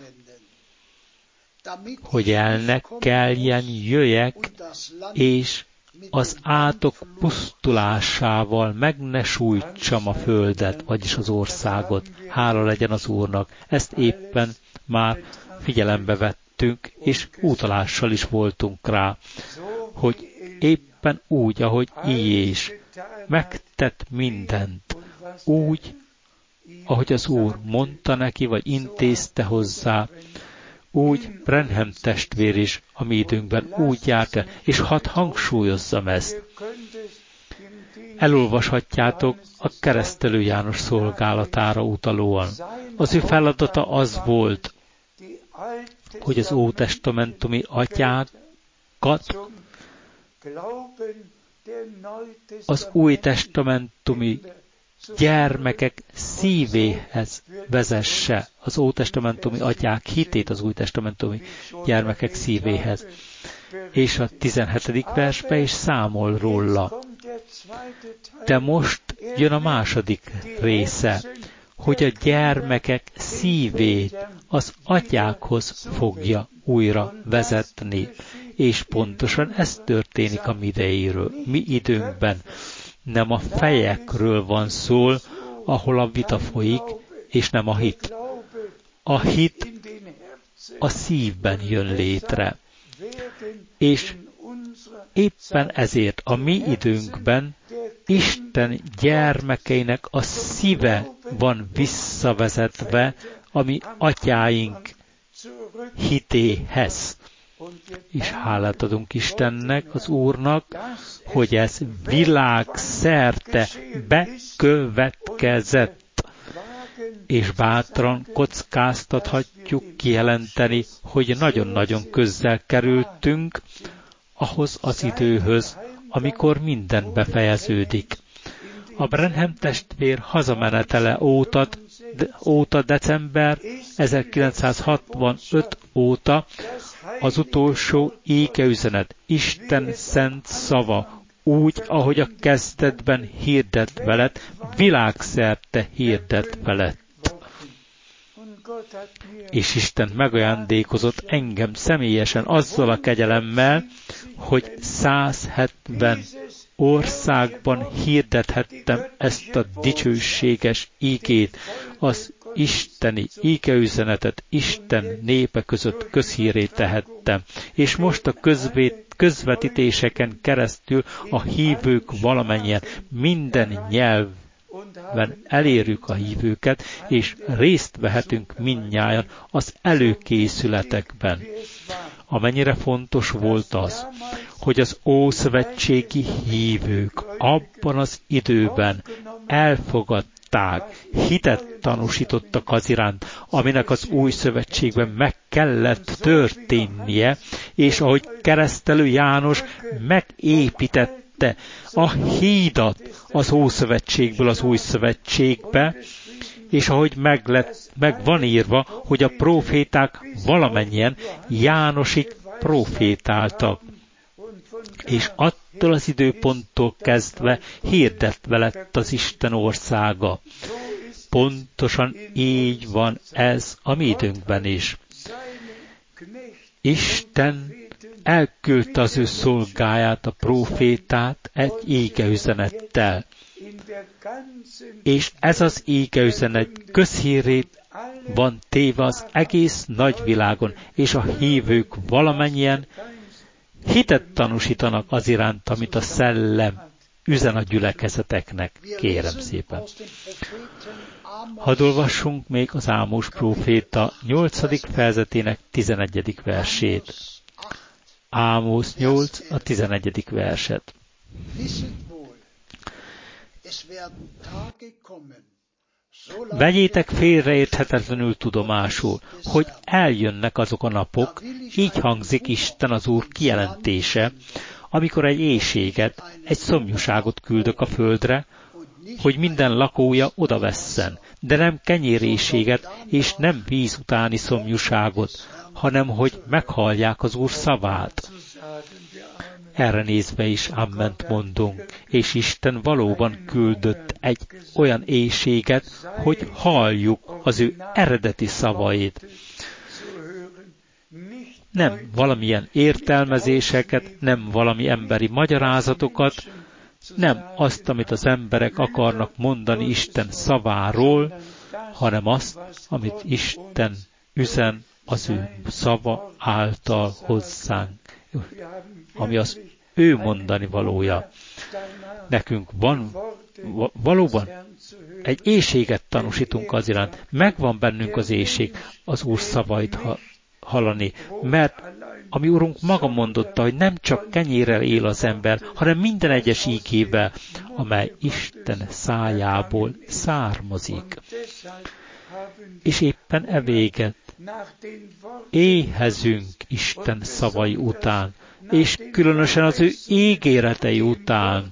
S1: Hogy el ne kelljen jöjjek, és az átok pusztulásával meg ne sújtsam a földet, vagyis az országot. Hála legyen az Úrnak. Ezt éppen már figyelembe vettünk, és utalással is voltunk rá. hogy éppen úgy, ahogy Illés megtett mindent, úgy, ahogy az Úr mondta neki, vagy intézte hozzá, úgy Branham testvér is a mi időnkben úgy járt el, és hadd hangsúlyozzam ezt. Elolvashatjátok a Keresztelő János szolgálatára utalóan. Az ő feladata az volt, hogy az ótestamentumi atyákat az új testamentumi gyermekek szívéhez vezesse, az ótestamentumi atyák hitét az új testamentumi gyermekek szívéhez. És a 17. versbe is számol róla. De most jön a második része, hogy a gyermekek szívét az atyákhoz fogja újra vezetni. És pontosan ez történik a mi időnkben. Nem a fejekről van szó, ahol a vita folyik, és nem a hit. A hit a szívben jön létre. És éppen ezért a mi időnkben Isten gyermekeinek a szíve van visszavezetve a mi atyáink hitéhez. És hálát adunk Istennek, az Úrnak, hogy ez világszerte bekövetkezett. És bátran kockáztathatjuk kijelenteni, hogy nagyon-nagyon közel kerültünk ahhoz az időhöz, amikor minden befejeződik. A Branham testvér hazamenetele óta december 1965 óta az utolsó égeüzenet, Isten szent szava, úgy, ahogy a kezdetben hirdetve lett, világszerte hirdetve lett. És Isten megajándékozott engem személyesen azzal a kegyelemmel, hogy 170 országban hirdethettem ezt a dicsőséges ígét, az isteni ígeüzenetet Isten népe között közhírré tehettem. És most a közvetítéseken keresztül a hívők valamennyien minden nyelven elérjük a hívőket, és részt vehetünk mindnyájan az előkészületekben. Amennyire fontos volt az, hogy az ószövetségi hívők abban az időben elfogadták, hitet tanúsítottak az iránt, aminek az új szövetségben meg kellett történnie, és ahogy Keresztelő János megépítette a hídat az Ószövetségből az Új Szövetségbe, és ahogy meg van írva, hogy a próféták valamennyien Jánosig prófétáltak. És attól az időponttól kezdve hirdetve lett az Isten országa. Pontosan így van ez a mi időnkben is. Isten elküldte az ő szolgáját, a prófétát egy égeüzenettel. És ez az égeüzenet közhírrét van téve az egész nagyvilágon, és a hívők valamennyien hitet tanúsítanak az iránt, amit a szellem üzen a gyülekezeteknek. Kérem szépen. Hadd olvassunk még az Ámos próféta 8. fejezetének 11. versét. Ámos 8, a 11. verset. Vegyétek félreérthetetlenül tudomásul, hogy eljönnek azok a napok, így hangzik Isten az Úr kijelentése, amikor egy éhséget, egy szomjúságot küldök a földre, hogy minden lakója odavesszen, de nem kenyéréhséget és nem víz utáni szomjúságot, hanem hogy meghallják az Úr szavát. Erre nézve is amment mondunk, és Isten valóban küldött egy olyan éhséget, hogy halljuk az ő eredeti szavait. Nem valamilyen értelmezéseket, nem valami emberi magyarázatokat, nem azt, amit az emberek akarnak mondani Isten szaváról, hanem azt, amit Isten üzen az ő szava által hozzánk, ami az ő mondani valója. Nekünk van valóban egy éhséget tanúsítunk az iránt. Megvan bennünk az éhség az Úr szavait hallani, mert ami Urunk maga mondotta, hogy nem csak kenyérrel él az ember, hanem minden egyes ígével, amely Isten szájából származik. És éppen evéget éhezünk Isten szavai után, és különösen az ő ígéretei után.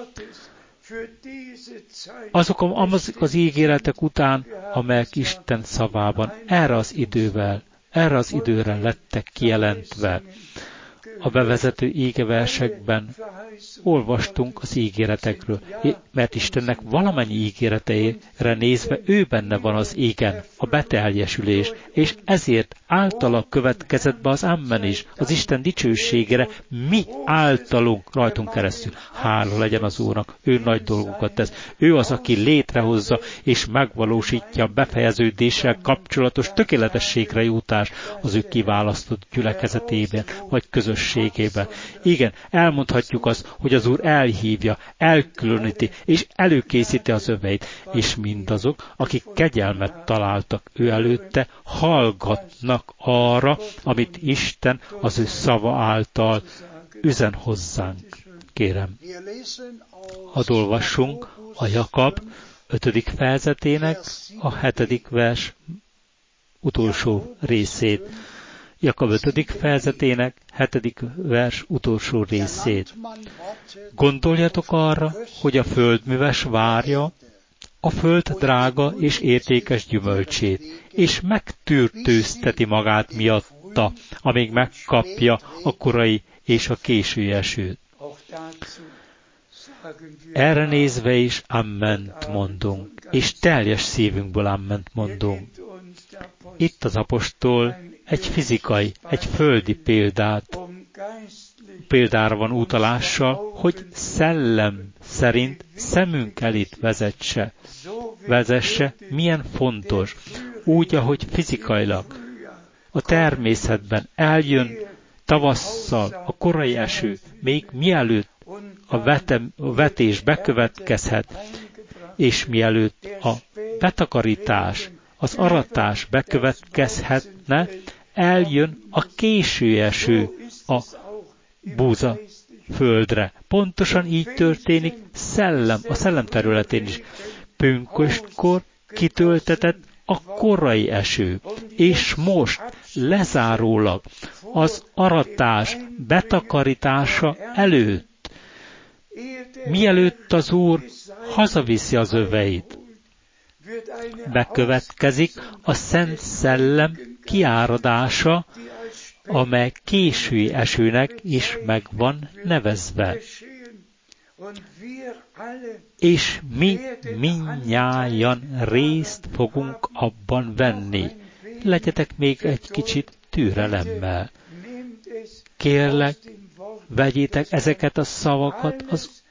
S1: Azok az ígéretek után, amelyek Isten szavában erre az időre lettek kijelentve. A bevezető ígeversekben olvastunk az ígéretekről, mert Istennek valamennyi ígéreteire nézve ő benne van az igen, a beteljesülés, és ezért általa következett be az amen is, az Isten dicsőségére, mi általunk, rajtunk keresztül. Hála legyen az Úrnak, ő nagy dolgokat tesz. Ő az, aki létrehozza és megvalósítja a befejeződéssel kapcsolatos tökéletességre jutás az ő kiválasztott gyülekezetében, vagy közösségében. Igen, elmondhatjuk azt, hogy az Úr elhívja, elkülöníti, és előkészíti az öveit, és mindazok, akik kegyelmet találtak ő előtte, hallgatnak arra, amit Isten az ő szava által üzen hozzánk. Kérem, hadd olvassunk a Jakab 5. fejezetének a 7. vers utolsó részét. Jakab 5. fejezetének 7. vers utolsó részét. Gondoljatok arra, hogy a földműves várja a föld drága és értékes gyümölcsét, és megtűrtőzteti magát miatta, amíg megkapja a korai és a késői esőt. Erre nézve is amment mondunk, és teljes szívünkből amment mondunk. Itt az apostol egy fizikai, egy földi példára van utalással, hogy szellem szerint szemünk elit vezesse, milyen fontos, úgy, ahogy fizikailag a természetben eljön tavasszal a korai eső, még mielőtt a vetés bekövetkezhet, és mielőtt a betakarítás, az aratás bekövetkezhetne, eljön a késő eső a búza földre. Pontosan így történik a szellem területén is. Pünköstkor kitöltetett a korai eső, és most lezárólag az aratás betakarítása előtt, mielőtt az Úr hazaviszi az öveit, bekövetkezik a Szent Szellem kiáradása, amely késői esőnek is meg van nevezve. És mi mindnyájan részt fogunk abban venni. Legyetek még egy kicsit türelemmel. Kérlek, vegyétek ezeket a szavakat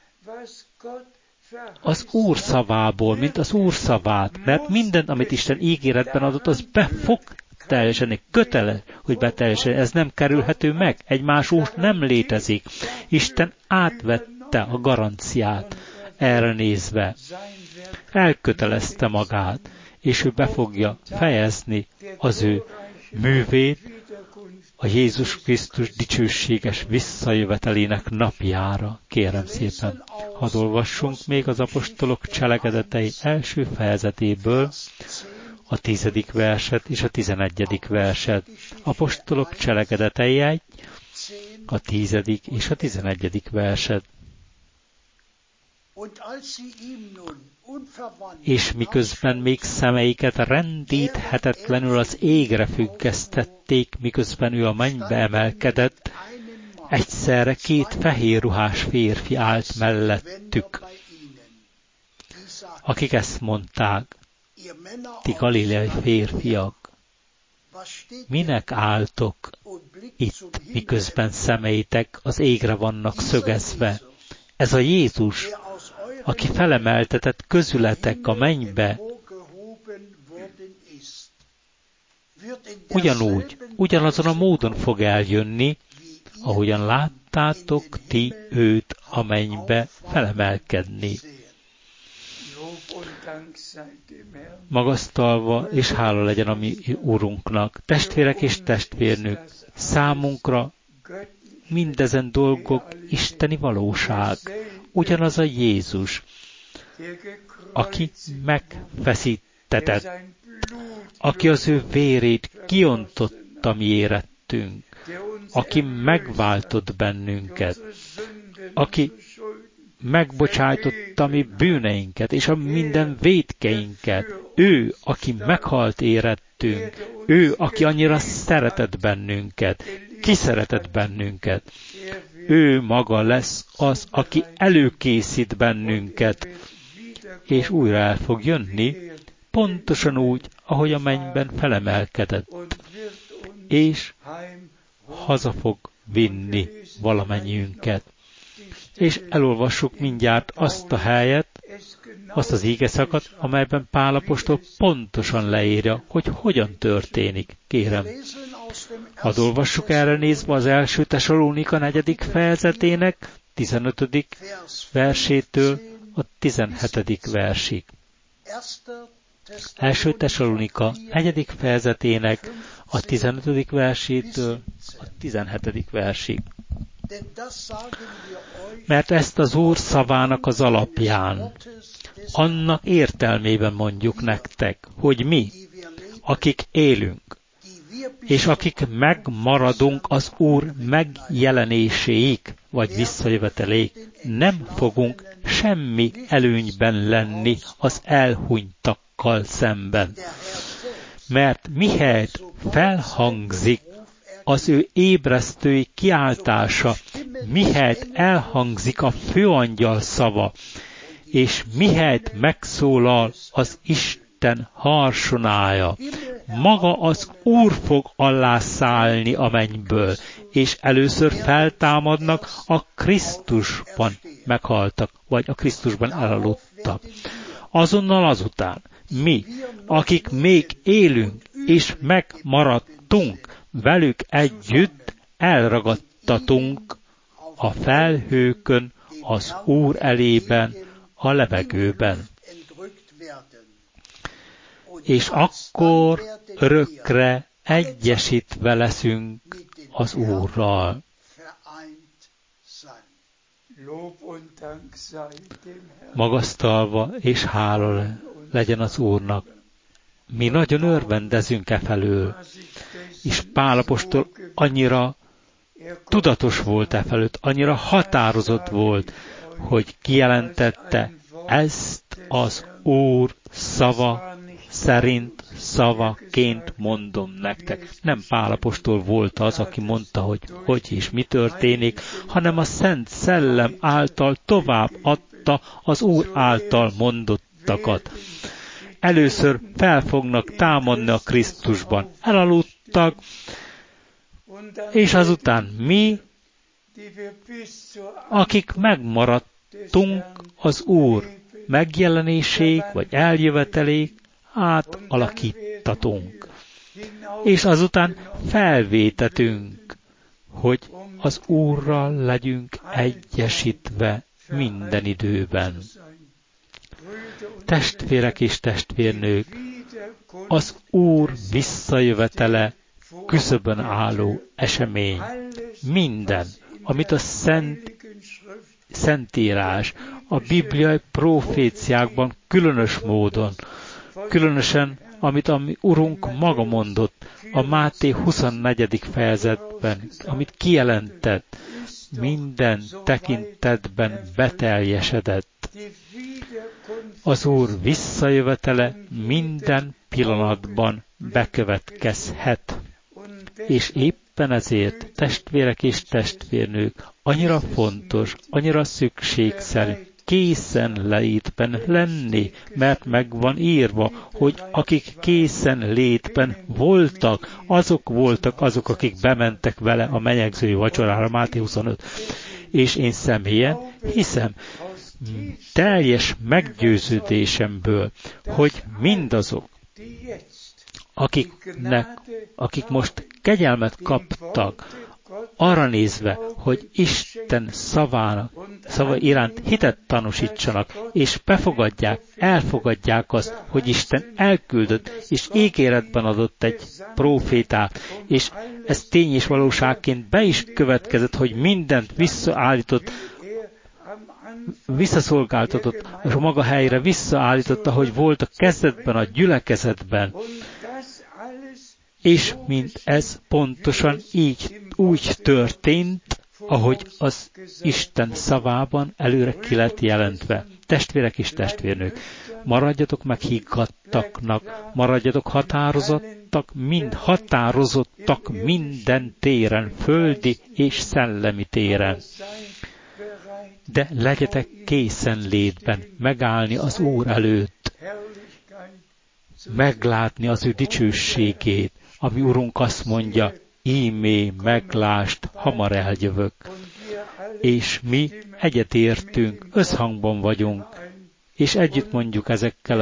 S1: az Úr szavából, mint az Úr szavát, mert mindent, amit Isten ígéretben adott, az be fog teljesíteni, köteles, hogy beteljesíteni. Ez nem kerülhető meg, egy más út nem létezik. Isten átvette a garanciát erre nézve. Elkötelezte magát, és ő be fogja fejezni az ő művét a Jézus Krisztus dicsőséges visszajövetelének napjára. Kérem szépen, hadd olvassunk még az apostolok cselekedetei első fejezetéből a 10. verset és a 11. verset. Apostolok cselekedetei 1, a 10. és a 11. verset. És miközben még szemeiket rendíthetetlenül az égre függesztették, miközben ő a mennybe emelkedett, egyszerre 2 fehér ruhás férfi állt mellettük, akik ezt mondták: ti galileai férfiak, minek álltok itt, miközben szemeitek az égre vannak szögezve? Ez a Jézus, aki felemeltetett közületek a mennybe, ugyanazon a módon fog eljönni, ahogyan láttátok ti őt a mennybe felemelkedni. Magasztalva és hála legyen a mi Urunknak. Testvérek és testvérnők, számunkra mindezen dolgok isteni valóság. Ugyanaz a Jézus, aki megfeszítetett, aki az ő vérét kiontotta mi érettünk, aki megváltott bennünket, aki megbocsájtotta mi bűneinket, és a minden vétkeinket. Ő, aki meghalt érettünk, ő, aki annyira szeretett bennünket, kiszeretett bennünket. Ő maga lesz az, aki előkészít bennünket, és újra el fog jönni, pontosan úgy, ahogy a mennyben felemelkedett, és haza fog vinni valamennyiünket. És elolvassuk mindjárt azt a helyet, azt az ígeszakot, amelyben Pál apostol pontosan leírja, hogy hogyan történik. Kérem, hadd olvassuk erre nézve az első Tesalónika 4. fejezetének 15. versétől a 17. versig. Első Tesalónika 4. fejezetének a 15. versétől a 17. versig. Mert ezt az Úr szavának az alapján, annak értelmében mondjuk nektek, hogy mi, akik élünk, és akik megmaradunk az Úr megjelenéséig, vagy visszajöveteléig, nem fogunk semmi előnyben lenni az elhunytakkal szemben. Mert mihelyt felhangzik az ő ébresztői kiáltása, mihelyt elhangzik a főangyal szava, és mihelyt megszólal az Isten harsonája, maga az Úr fog allászállni a mennyből, és először feltámadnak a Krisztusban meghaltak, vagy a Krisztusban elaludtak. Azonnal azután mi, akik még élünk és megmaradtunk, velük együtt elragadtatunk a felhőkön, az Úr elében, a levegőben. És akkor örökre egyesítve leszünk az Úrral. Magasztalva és hála legyen az Úrnak. Mi nagyon örvendezünk felől, és Pál apostol annyira tudatos volt felőtt, annyira határozott volt, hogy kijelentette, ezt az Úr szava szerint szavaként mondom nektek. Nem Pál apostol volt az, aki mondta, hogy és mi történik, hanem a Szent Szellem által tovább adta az Úr által mondottakat. Először fel fognak támadni a Krisztusban. Elaludtak, és azután mi, akik megmaradtunk az Úr megjelenéséig, vagy eljöveteléig, átalakítatunk. És azután felvétetünk, hogy az Úrral legyünk egyesítve minden időben. Testvérek és testvérnők, az Úr visszajövetele küszöbön álló esemény. Minden, amit a Szentírás, a bibliai proféciákban különös módon, különösen, amit a mi Urunk maga mondott a Máté 24. fejezetben, amit kijelentett, minden tekintetben beteljesedett. Az Úr visszajövetele minden pillanatban bekövetkezhet. És éppen ezért, testvérek és testvérnők, annyira fontos, annyira szükségszerű készenlétben lenni, mert meg van írva, hogy akik készenlétben voltak, azok, akik bementek vele a menyegzői vacsorára, Máté 25. És én személyen hiszem, teljes meggyőződésemből, hogy mindazok, akik most kegyelmet kaptak arra nézve, hogy Isten szava iránt hitet tanúsítsanak, és befogadják, elfogadják azt, hogy Isten elküldött, és ígéretben adott egy prófétát, és ez tény és valóságként be is következett, hogy mindent visszaszolgáltatott, és a maga helyre visszaállította, hogy volt a kezdetben, a gyülekezetben. És mint ez pontosan úgy történt, ahogy az Isten szavában előre ki lett jelentve. Testvérek és testvérnők, maradjatok meghiggadtaknak, maradjatok határozottak minden téren, földi és szellemi téren. De legyetek készenlétben megállni az Úr előtt, meglátni az ő dicsőségét, ami Urunk azt mondja, ímé meglást, hamar eljövök. És mi egyetértünk, összhangban vagyunk, és együtt mondjuk ezekkel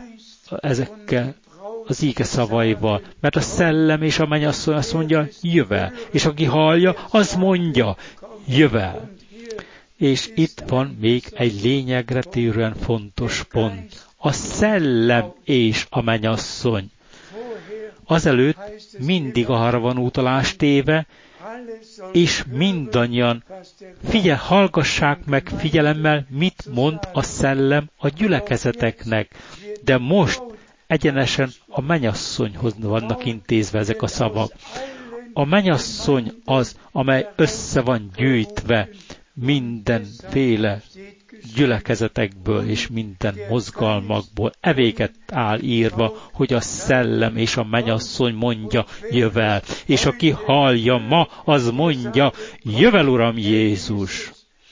S1: az íge szavaival, mert a szellem és a mennyasszony azt mondja, jövel, és aki hallja, az mondja, jövel. És itt van még egy lényegre térően fontos pont. A szellem és a mennyasszony. Azelőtt mindig arra van utalás téve, és mindannyian hallgassák meg figyelemmel, mit mond a szellem a gyülekezeteknek. De most egyenesen a mennyasszonyhoz vannak intézve ezek a szavak. A mennyasszony az, amely össze van gyűjtve mindenféle gyülekezetekből és minden mozgalmakból. Evéket áll írva, hogy a szellem és a mennyasszony mondja, jövel. És aki hallja ma, az mondja, jövel, Uram Jézus.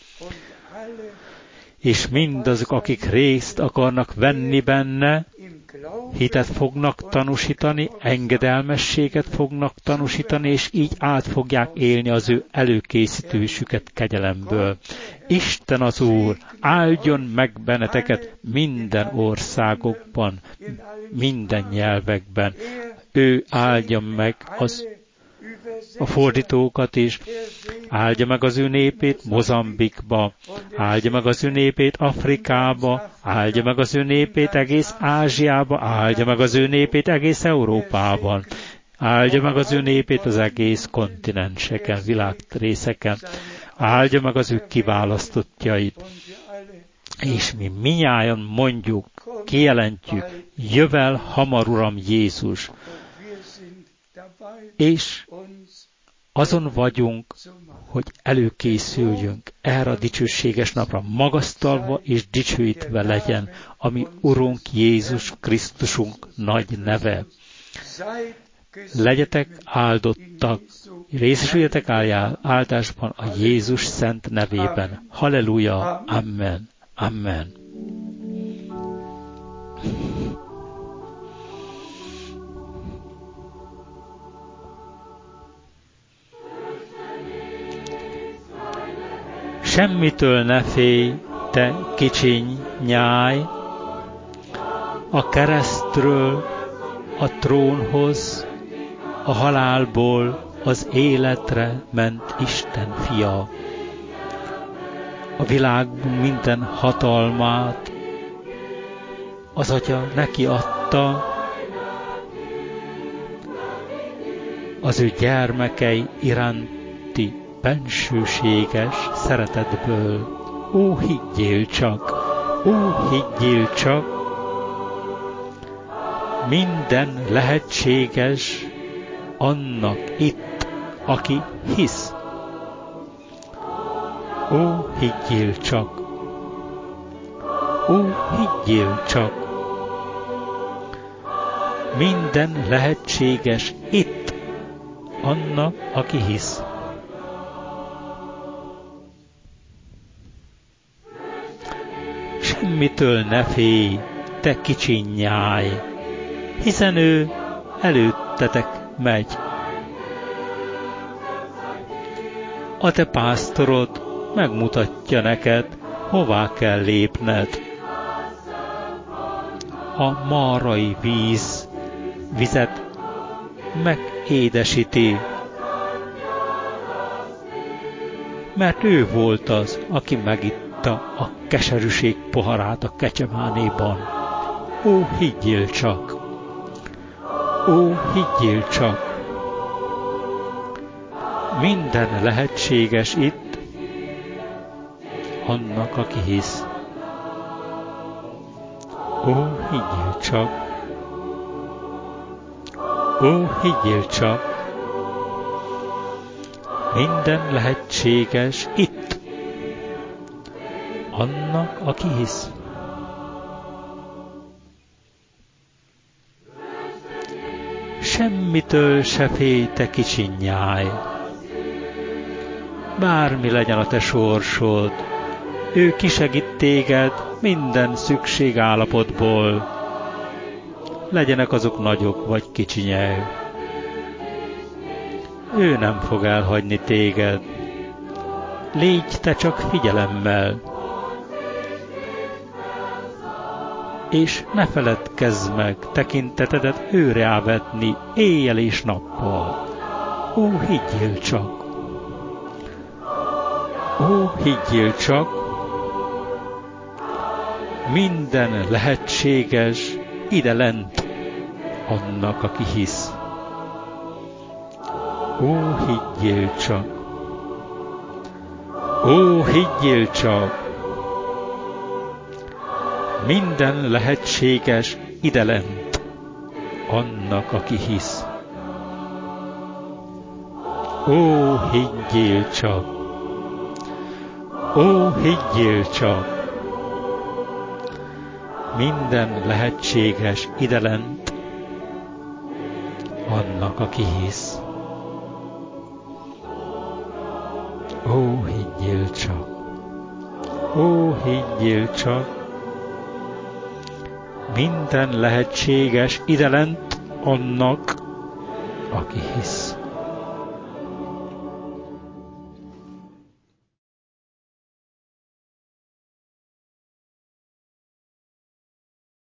S1: És mindazok, akik részt akarnak venni benne, hitet fognak tanúsítani, engedelmességet fognak tanúsítani, és így át fogják élni az ő előkészítésüket kegyelemből. Isten az Úr áldjon meg benneteket minden országokban, minden nyelvekben. Ő áldja meg a fordítókat is, áldja meg az ő népét Mozambikba, áldja meg az ő népét Afrikába, áldja meg az ő népét egész Ázsiába, áldja meg az ő népét egész Európában, áldja meg az ő népét az egész kontinenseken, világrészeken, áldja meg az ő kiválasztottjait. És mi minnyájan mondjuk, kijelentjük, jövel hamar, Uram Jézus. És azon vagyunk, hogy előkészüljünk erre a dicsőséges napra, magasztalva és dicsőítve legyen, ami Urunk Jézus Krisztusunk nagy neve. Legyetek áldottak, részesüljetek áldásban a Jézus szent nevében. Halleluja, amen, amen. Semmitől ne félj, te kicsiny nyáj, a keresztről a trónhoz, a halálból az életre ment Isten fia. A világ minden hatalmát az Atya neki adta, az ő gyermekei iránti bensőséges szeretetből. Ó, higgyél csak! Ó, higgyél csak! Minden lehetséges annak itt, aki hisz. Ó, higgyél csak! Ó, higgyél csak! Minden lehetséges itt annak, aki hisz. Semmitől ne félj, te kicsiny nyáj, hiszen ő előttetek megy. A te pásztorod megmutatja neked, hová kell lépned. A márai vizet megédesíti. mert ő volt az, aki megitta a keserűség poharát a kecsemánéban. Ó, higgyél csak! Ó, higgyél csak! Minden lehetséges itt annak, aki hisz. Ó, higgyél csak! Ó, higgyél csak! Minden lehetséges itt annak, aki hisz. Semmitől se félj, te kicsi nyáj. Bármi legyen a te sorsod, ő kisegít téged minden szükségállapotból. Legyenek azok nagyok vagy kicsinyek. Ő nem fog elhagyni téged. Légy te csak figyelemmel. És ne feledkezz meg tekintetedet őre vetni éjjel és nappal. Ó, higgyél csak! Ó, higgyél csak! Minden lehetséges ide lent annak, aki hisz. Ó, higgyél csak! Ó, higgyél csak! Minden lehetséges ide lent annak, aki hisz. Ó, higgyél csak! Ó, higgyél csak! Minden lehetséges ide lent annak, aki hisz. Ó, higgyél csak! Ó, higgyél csak! Minden lehetséges ide lent annak, aki hisz.